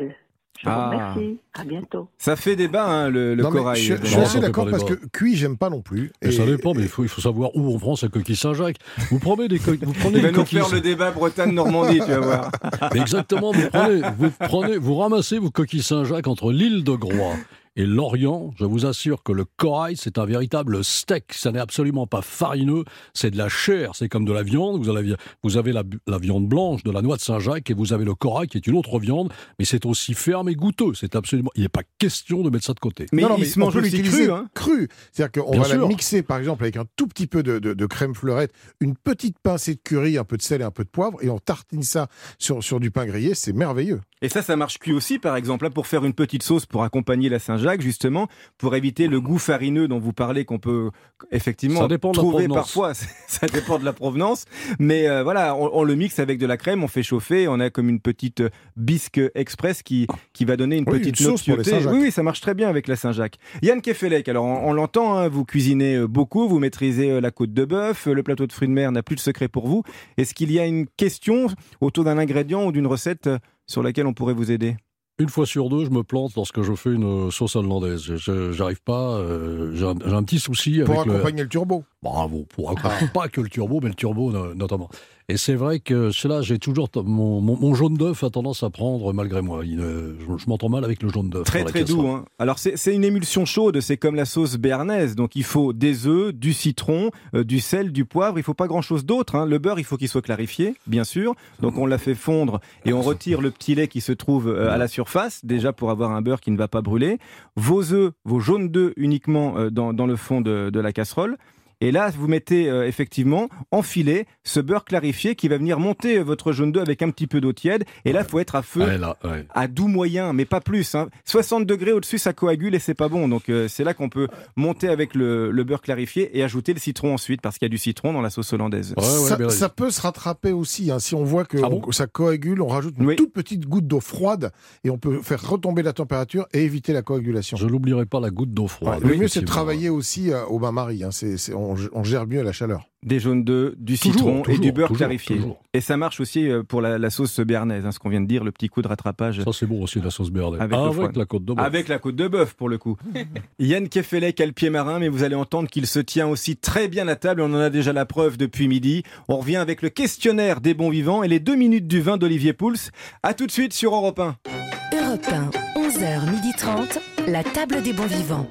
Je vous Ah. remercie. À bientôt. Ça fait débat, hein, le, le Non, mais corail. je, je suis Non, assez ça fait d'accord pas parce que débat. cuit, j'aime pas non plus. Et Et- ça dépend, mais il faut, il faut savoir où on prend sa coquille Saint-Jacques. Vous prenez des, co- vous prenez Il va des nous coquilles. faire le débat Bretagne-Normandie, tu vas voir. Mais exactement, vous prenez, vous prenez, vous ramassez vos coquilles Saint-Jacques entre l'île de Groix et l'Orient. Je vous assure que le corail, c'est un véritable steak. Ça n'est absolument pas farineux. C'est de la chair. C'est comme de la viande. Vous avez, vous avez la, la viande blanche de la noix de Saint-Jacques et vous avez le corail qui est une autre viande. Mais c'est aussi ferme et goûteux. C'est absolument, il n'est pas question de mettre ça de côté. Mais non, non, il mais se on mange peut aussi l'utiliser cru, hein. cru. C'est-à-dire qu'on Bien va sûr. la mixer, par exemple, avec un tout petit peu de, de- de crème fleurette, une petite pincée de curry, un peu de sel et un peu de poivre, et on tartine ça sur, sur du pain grillé. C'est merveilleux. Et ça, ça marche cuit aussi, par exemple, là, pour faire une petite sauce pour accompagner la Saint-Jacques, justement, pour éviter le goût farineux dont vous parlez, qu'on peut effectivement Ça dépend de la trouver provenance. parfois. Ça dépend de la provenance. Mais euh, voilà, on, on le mixe avec de la crème, on fait chauffer, on a comme une petite euh, bisque express qui, qui va donner une Oui, petite une note sauce pour les fieutée. Saint-Jacques. Oui, oui, ça marche très bien avec la Saint-Jacques. Yann Kefelec, alors on, on l'entend, hein, vous cuisinez euh, beaucoup, vous maîtrisez euh, la côte de bœuf, euh, le plateau de fruits de mer n'a plus de secret pour vous. Est-ce qu'il y a une question autour d'un ingrédient ou d'une recette euh, sur laquelle on pourrait vous aider ? Une fois sur deux, je me plante lorsque je fais une sauce hollandaise. Je- je- J'arrive pas, euh, j'ai un, j'ai un petit souci Pour avec le... accompagner le turbo. Bravo, pour accompagner pas que le turbo, mais le turbo no- notamment. Et c'est vrai que cela, j'ai toujours t- mon, mon, mon jaune d'œuf a tendance à prendre malgré moi. Il, euh, je, je m'entends mal avec le jaune d'œuf. Très dans la très doux. casserole. Hein. Alors c'est c'est une émulsion chaude, c'est comme la sauce béarnaise. Donc il faut des œufs, du citron, euh, du sel, du poivre. Il faut pas grand chose d'autre. Hein. Le beurre, il faut qu'il soit clarifié, bien sûr. Donc on la fait fondre et on retire le petit lait qui se trouve euh, à la surface, déjà pour avoir un beurre qui ne va pas brûler. Vos œufs, vos jaunes d'œufs uniquement euh, dans, dans le fond de, de la casserole. Et là, vous mettez euh, effectivement en filet ce beurre clarifié qui va venir monter euh, votre jaune d'œuf avec un petit peu d'eau tiède. Et là, il faut être à feu, Ouais, là, ouais. à doux moyen, mais pas plus. Hein. soixante degrés au-dessus, ça coagule et c'est pas bon. Donc euh, c'est là qu'on peut monter avec le, le beurre clarifié et ajouter le citron ensuite, parce qu'il y a du citron dans la sauce hollandaise. ça, ça peut se rattraper aussi. Hein. Si on voit que Ah on- bon ça coagule, on rajoute une toute petite goutte d'eau froide et on peut faire retomber la température et éviter la coagulation. Je n'oublierai pas la goutte d'eau froide. Ouais, le mieux, c'est de effectivement. travailler aussi euh, au bain-marie. Hein. C'est- c'est- on, on gère mieux la chaleur. Des jaunes d'œufs, du Toujours, citron et toujours, du beurre toujours, clarifié. toujours. Et ça marche aussi euh, pour la, la sauce béarnaise, hein, ce qu'on vient de dire, le petit coup de rattrapage. Ça, c'est bon aussi, la sauce béarnaise. Avec, le Avec foie. la côte de bœuf. Avec la côte de bœuf, pour le coup. Yann Kefelec a le pied marin, mais vous allez entendre qu'il se tient aussi très bien à table. On en a déjà la preuve depuis midi. On revient avec le questionnaire des bons vivants et les deux minutes du vin d'Olivier Pouls. À tout de suite sur Europe un. Europe un, onze heures trente, la table des bons vivants.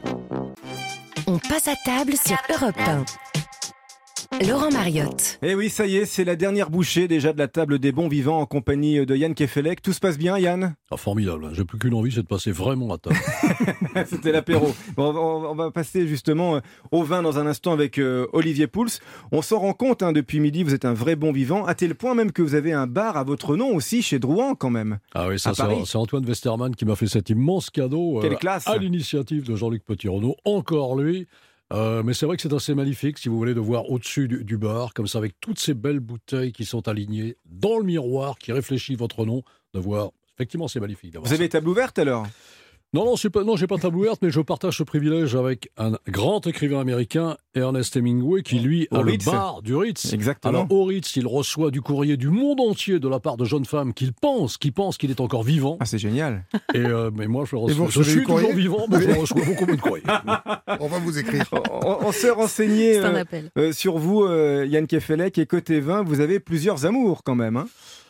On passe à table sur Europe un. Laurent Mariotte. Eh oui, ça y est, c'est la dernière bouchée déjà de la table des bons vivants en compagnie de Yann Kefelec. Tout se passe bien, Yann? Ah, formidable. J'ai plus qu'une envie, c'est de passer vraiment à table. C'était l'apéro. Bon, on, on va passer justement euh, au vin dans un instant avec euh, Olivier Pouls. On s'en rend compte, hein, depuis midi, vous êtes un vrai bon vivant, à tel point même que vous avez un bar à votre nom aussi chez Drouan quand même. Ah oui, ça, À c'est, Paris. c'est Antoine Westermann qui m'a fait cet immense cadeau Quelle classe. à l'initiative de Jean-Luc Petit-Renaud. Encore lui. Euh, mais c'est vrai que c'est assez magnifique, si vous voulez, de voir au-dessus du, du bar, comme ça, avec toutes ces belles bouteilles qui sont alignées dans le miroir, qui réfléchit votre nom, de voir. Effectivement, c'est magnifique. d'avoir Vous avez table ouverte alors? Non, non, c'est pas, non, j'ai pas table ouverte, mais je partage ce privilège avec un grand écrivain américain, Ernest Hemingway, qui lui Au a le Ritz. bar du Ritz. Exactement. Alors au Ritz, il reçoit du courrier du monde entier de la part de jeunes femmes qu'il pense, qui pensent qu'il est encore vivant. Ah, c'est génial. Et euh, mais moi, je, Et vous reçois, je recevez suis du courrier toujours vivant, mais je reçois beaucoup moins de courrier. On va vous écrire. On, on s'est renseigné C'est un euh, appel. euh, sur vous, euh, Yann Kefelec, et côté vin, vous avez plusieurs amours quand même. Hein.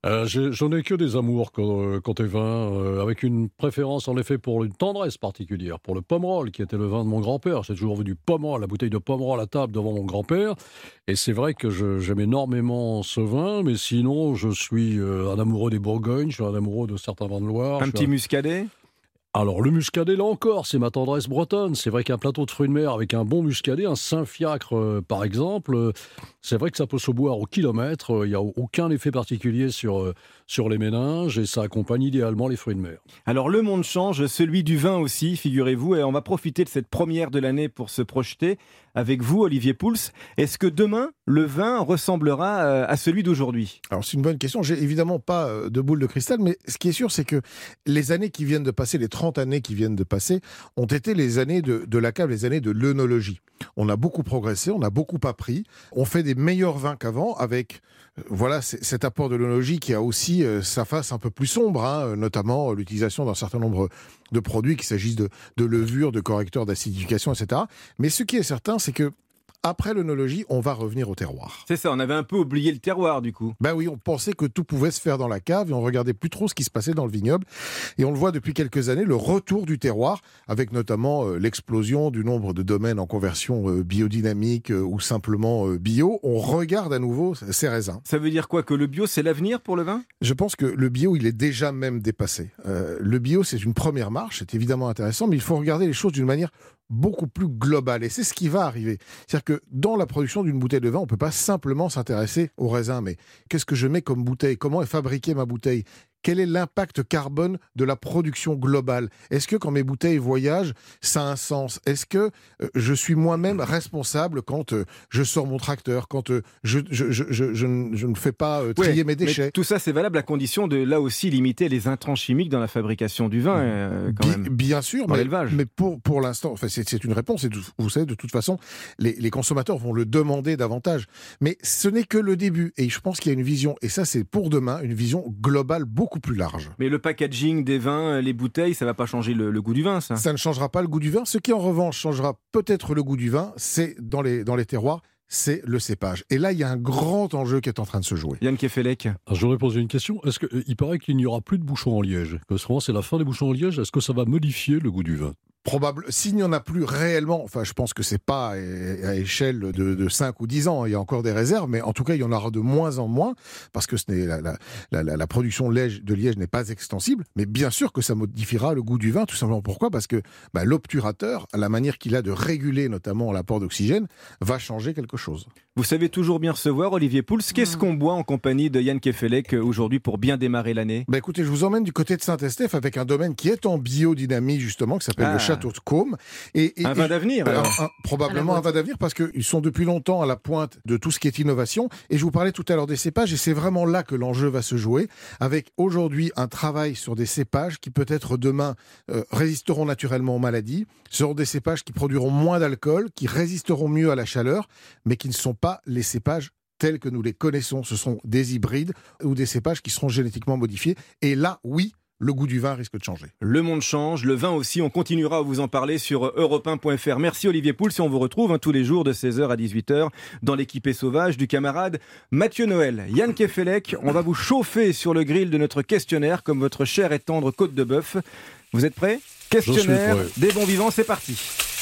Euh, j'ai- j'en ai que des amours quand- côté vin, euh, avec une préférence en effet pour une tendresse particulière, pour le Pomerol, qui était le vin de mon grand-père. J'ai toujours vu du Pomerol, la bouteille de Pomerol à table devant mon grand-père. Et c'est vrai que je- j'aime énormément ce vin, mais sinon, je suis euh, un amoureux des Bourgognes, je suis un amoureux de certains vins de Loire. Un je suis petit muscadet? Alors, le muscadet, là encore, c'est ma tendresse bretonne. C'est vrai qu'un plateau de fruits de mer avec un bon muscadet, un Saint-Fiacre, euh, par exemple, euh, c'est vrai que ça peut se boire au kilomètre. Il n'y a aucun effet particulier sur, euh, sur les méninges et ça accompagne idéalement les fruits de mer. Alors le monde change, celui du vin aussi, figurez-vous, et on va profiter de cette première de l'année pour se projeter avec vous, Olivier Pouls. Est-ce que demain, le vin ressemblera euh, à celui d'aujourd'hui? Alors c'est une bonne question. J'ai évidemment pas euh, de boule de cristal, mais ce qui est sûr, c'est que les années qui viennent de passer, les trente années qui viennent de passer, ont été les années de, de la cave, les années de l'œnologie. On a beaucoup progressé, on a beaucoup appris, on fait des meilleurs vins qu'avant avec euh, voilà c- cet apport de l'œnologie qui a aussi euh, sa face un peu plus sombre, hein, notamment euh, l'utilisation d'un certain nombre de produits, qu'il s'agisse de, de levures, de correcteurs d'acidification, et cetera. Mais ce qui est certain, c'est que après l'œnologie, on va revenir au terroir. C'est ça, on avait un peu oublié le terroir du coup. Ben oui, on pensait que tout pouvait se faire dans la cave et on regardait plus trop ce qui se passait dans le vignoble. Et on le voit depuis quelques années, le retour du terroir, avec notamment euh, l'explosion du nombre de domaines en conversion euh, biodynamique euh, ou simplement euh, bio. On regarde à nouveau ces raisins. Ça veut dire quoi? Que le bio, c'est l'avenir pour le vin? Je pense que le bio, il est déjà même dépassé. Euh, le bio, c'est une première marche, c'est évidemment intéressant, mais il faut regarder les choses d'une manière beaucoup plus globale. Et c'est ce qui va arriver. C'est-à-dire que dans la production d'une bouteille de vin, on ne peut pas simplement s'intéresser au raisin, mais qu'est-ce que je mets comme bouteille? Comment est fabriquée ma bouteille? Quel est l'impact carbone de la production globale? Est-ce que quand mes bouteilles voyagent, ça a un sens? Est-ce que euh, je suis moi-même responsable quand euh, je sors mon tracteur, quand euh, je, je, je, je, je ne- je ne fais pas euh, trier Ouais, mes déchets? mais tout ça, c'est valable à condition de, là aussi, limiter les intrants chimiques dans la fabrication du vin, euh, quand Bi- même. Bien sûr, Dans mais, l'élevage. mais pour, pour l'instant, enfin, c'est c'est une réponse, et tout- vous savez, de toute façon, les, les consommateurs vont le demander davantage. Mais ce n'est que le début, et je pense qu'il y a une vision, et ça c'est pour demain, une vision globale beaucoup plus large. Mais le packaging des vins, les bouteilles, ça va pas changer le, le goût du vin, ça? Ça ne changera pas le goût du vin. Ce qui en revanche changera peut-être le goût du vin, c'est dans les, dans les terroirs, c'est le cépage. Et là, il y a un grand enjeu qui est en train de se jouer. Yann Kefelec. Alors, je voudrais poser une question. Est-ce que, euh, il paraît qu'il n'y aura plus de bouchons en liège. Que ce moment, c'est la fin des bouchons en liège. Est-ce que ça va modifier le goût du vin? Probable. S'il n'y en a plus réellement, enfin, je pense que c'est pas à à échelle de, de cinq ou dix ans. Il y a encore des réserves, mais en tout cas, il y en aura de moins en moins parce que ce n'est la, la, la, la- la production de liège, de liège n'est pas extensible. Mais bien sûr que ça modifiera le goût du vin, tout simplement. Pourquoi? Parce que bah, l'obturateur, à la manière qu'il a de réguler notamment l'apport d'oxygène, va changer quelque chose. Vous savez toujours bien recevoir, Olivier Pouls. Qu'est-ce qu'on boit en compagnie de Yann Kefelec euh, aujourd'hui pour bien démarrer l'année? Bah écoutez, je vous emmène du côté de Saint-Estèphe avec un domaine qui est en biodynamie justement, qui s'appelle Ah. le Château de Caume. Et, et- Un vin et- d'avenir, alors, alors. un- probablement un vin d'avenir parce qu'ils sont depuis longtemps à la pointe de tout ce qui est innovation. Et je vous parlais tout à l'heure des cépages et c'est vraiment là que l'enjeu va se jouer avec aujourd'hui un travail sur des cépages qui peut-être demain euh, résisteront naturellement aux maladies, seront des cépages qui produiront moins d'alcool, qui résisteront mieux à la chaleur, mais qui ne sont pas les cépages tels que nous les connaissons. Ce sont des hybrides ou des cépages qui seront génétiquement modifiés. Et là, oui, le goût du vin risque de changer. Le monde change, le vin aussi, on continuera à vous en parler sur europe un point f r. Merci Olivier Pouls et on vous retrouve hein, tous les jours de seize heures à dix-huit heures dans l'équipée sauvage du camarade Mathieu Noël. Yann Kefelec, on va vous chauffer sur le grill de notre questionnaire comme votre chère et tendre côte de bœuf. Vous êtes prêts? Questionnaire prêt. des bons vivants, c'est parti.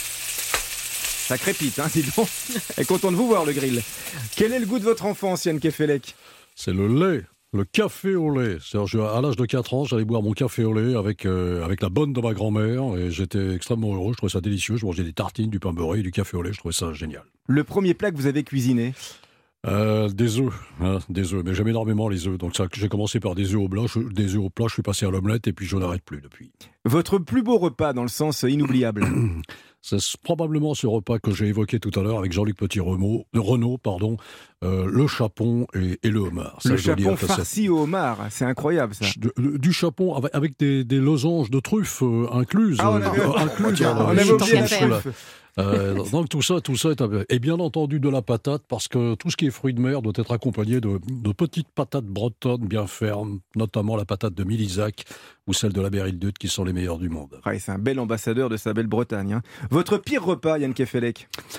Ça crépite, hein, dis donc. Et content de vous voir le grill. Quel est le goût de votre enfance, Yann Kefelec? C'est le lait. Le café au lait. C'est-à-dire, je- à l'âge de quatre ans, j'allais boire mon café au lait avec, euh, avec la bonne de ma grand-mère et j'étais extrêmement heureux. Je trouvais ça délicieux. Je mangeais des tartines, du pain beurré, du café au lait. Je trouvais ça génial. Le premier plat que vous avez cuisiné? Euh, des œufs, hein, des œufs. Mais j'aime énormément les œufs. Donc ça, j'ai commencé par des œufs au blanc, je- des œufs au plat. Je suis passé à l'omelette et puis je n'arrête plus depuis. Votre plus beau repas dans le sens inoubliable? C'est s- probablement ce repas que j'ai évoqué tout à l'heure avec Jean-Luc Petit-Renaud, Renaud, pardon, euh, le chapon et, et le homard. Ça, Le je dois dire chapon que c'est- farci au homard, c'est incroyable ça. de- de- du chapon avec, avec des, des losanges de truffes euh, incluses. Ah, on euh, avait- euh, incluses Tiens, dans on le- avait le oublié la chapon, là. truffe. Euh, donc tout ça, tout ça est un- et bien entendu de la patate parce que tout ce qui est fruits de mer doit être accompagné de, de petites patates bretonnes bien fermes, notamment la patate de Milizac ou celle de la Béril-Dut qui sont les meilleures du monde. Ouais, c'est un bel ambassadeur de sa belle Bretagne. hein. Votre pire repas, Yann Kefelec?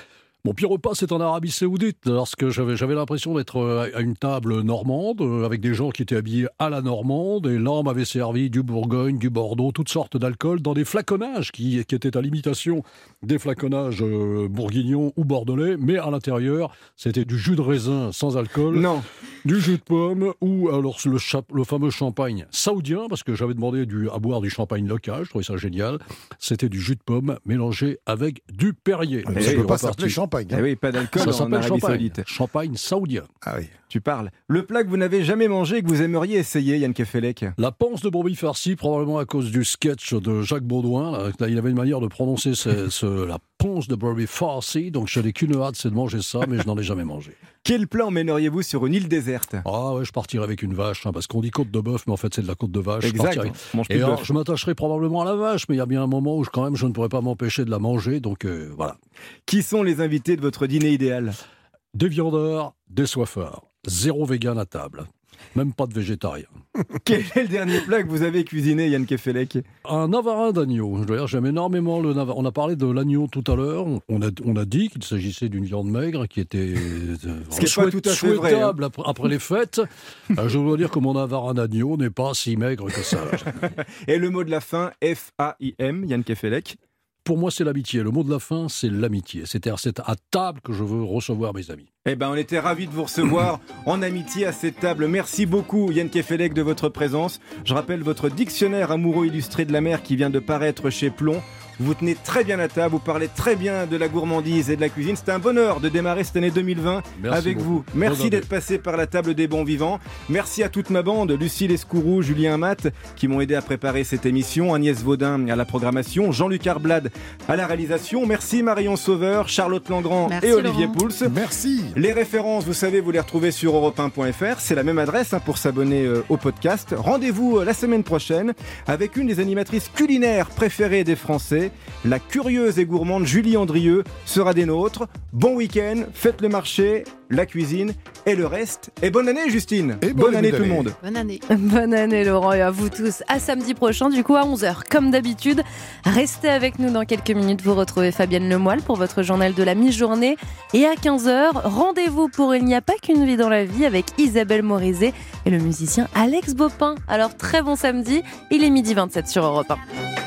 Mon pire repas, c'est en Arabie Saoudite, parce que j'avais, j'avais l'impression d'être à une table normande, avec des gens qui étaient habillés à la normande, et là, on m'avait servi du Bourgogne, du Bordeaux, toutes sortes d'alcools, dans des flaconnages qui, qui étaient à l'imitation des flaconnages euh, bourguignons ou bordelais, mais à l'intérieur, c'était du jus de raisin sans alcool, non. du jus de pomme, ou alors le, cha- le fameux champagne saoudien, parce que j'avais demandé du, à boire du champagne local, je trouvais ça génial, c'était du jus de pomme mélangé avec du Perrier. Mais ça ne peut pas s'appeler champagne. Eh oui, pas d'alcool ça en s'appelle Arabie champagne. Saoudite. Champagne saoudien. Ah oui. Tu parles. Le plat que vous n'avez jamais mangé et que vous aimeriez essayer, Yann Kefelec? La panse de brebis farcie, probablement à cause du sketch de Jacques Baudouin. Là, là, il avait une manière de prononcer ce, ce, la panse de brebis farcie, donc je n'ai qu'une hâte, c'est de manger ça, mais je n'en ai jamais mangé. Quel plat emmèneriez-vous sur une île déserte? Ah ouais, je partirais avec une vache, hein, parce qu'on dit côte de bœuf, mais en fait c'est de la côte de vache. Exact. Je partirais... On mange plus Et de alors, bœuf. je m'attacherai probablement à la vache, mais il y a bien un moment où je, quand même je ne pourrais pas m'empêcher de la manger, donc euh, voilà. Qui sont les invités de votre dîner idéal? Des viandards, des soifards, zéro vegan à table. Même pas de végétarien. Quel est le dernier plat que vous avez cuisiné, Yann Kefelec? Un navarin d'agneau. Je dois dire, j'aime énormément le navarin. On a parlé de l'agneau tout à l'heure. On a, on a dit qu'il s'agissait d'une viande maigre qui était euh, Ce qui est pas tout à fait vrai, souhaitable après, après les fêtes. euh, je dois dire que mon navarin d'agneau n'est pas si maigre que ça. Et le mot de la fin, F A I M, Yann Kefelec? Pour moi, c'est l'amitié. Le mot de la fin, c'est l'amitié. C'est-à-dire, c'est à table que je veux recevoir mes amis. Eh ben, on était ravis de vous recevoir en amitié à cette table. Merci beaucoup, Yann Kefelec, de votre présence. Je rappelle votre dictionnaire amoureux illustré de la mer qui vient de paraître chez Plomb. Vous tenez très bien la table, vous parlez très bien de la gourmandise et de la cuisine. C'est un bonheur de démarrer cette année deux mille vingt Merci avec beaucoup. vous. Merci Bonne d'être passé par la table des bons vivants. Merci à toute ma bande, Lucille Escourou, Julien Matt, qui m'ont aidé à préparer cette émission, Agnès Vaudin à la programmation, Jean-Luc Arblade à la réalisation. Merci Marion Sauveur, Charlotte Langrand Merci, et Olivier Laurent. Pouls. Merci. Les références, vous savez, vous les retrouvez sur europe un point f r. C'est la même adresse hein, pour s'abonner euh, au podcast. Rendez-vous euh, la semaine prochaine avec une des animatrices culinaires préférées des Français, la curieuse et gourmande Julie Andrieux sera des nôtres. Bon week-end, faites le marché, la cuisine et le reste. Et bonne année Justine. Et bonne bonne année année. tout le monde. Bonne année. Bonne année Laurent et à vous tous. À samedi prochain, du coup à onze heures. Comme d'habitude, restez avec nous dans quelques minutes. Vous retrouvez Fabienne Lemoyle pour votre journal de la mi-journée. Et à quinze heures, rendez-vous pour Il n'y a pas qu'une vie dans la vie avec Isabelle Morizet et le musicien Alex Bopin. Alors très bon samedi, il est midi vingt-sept sur Europe un.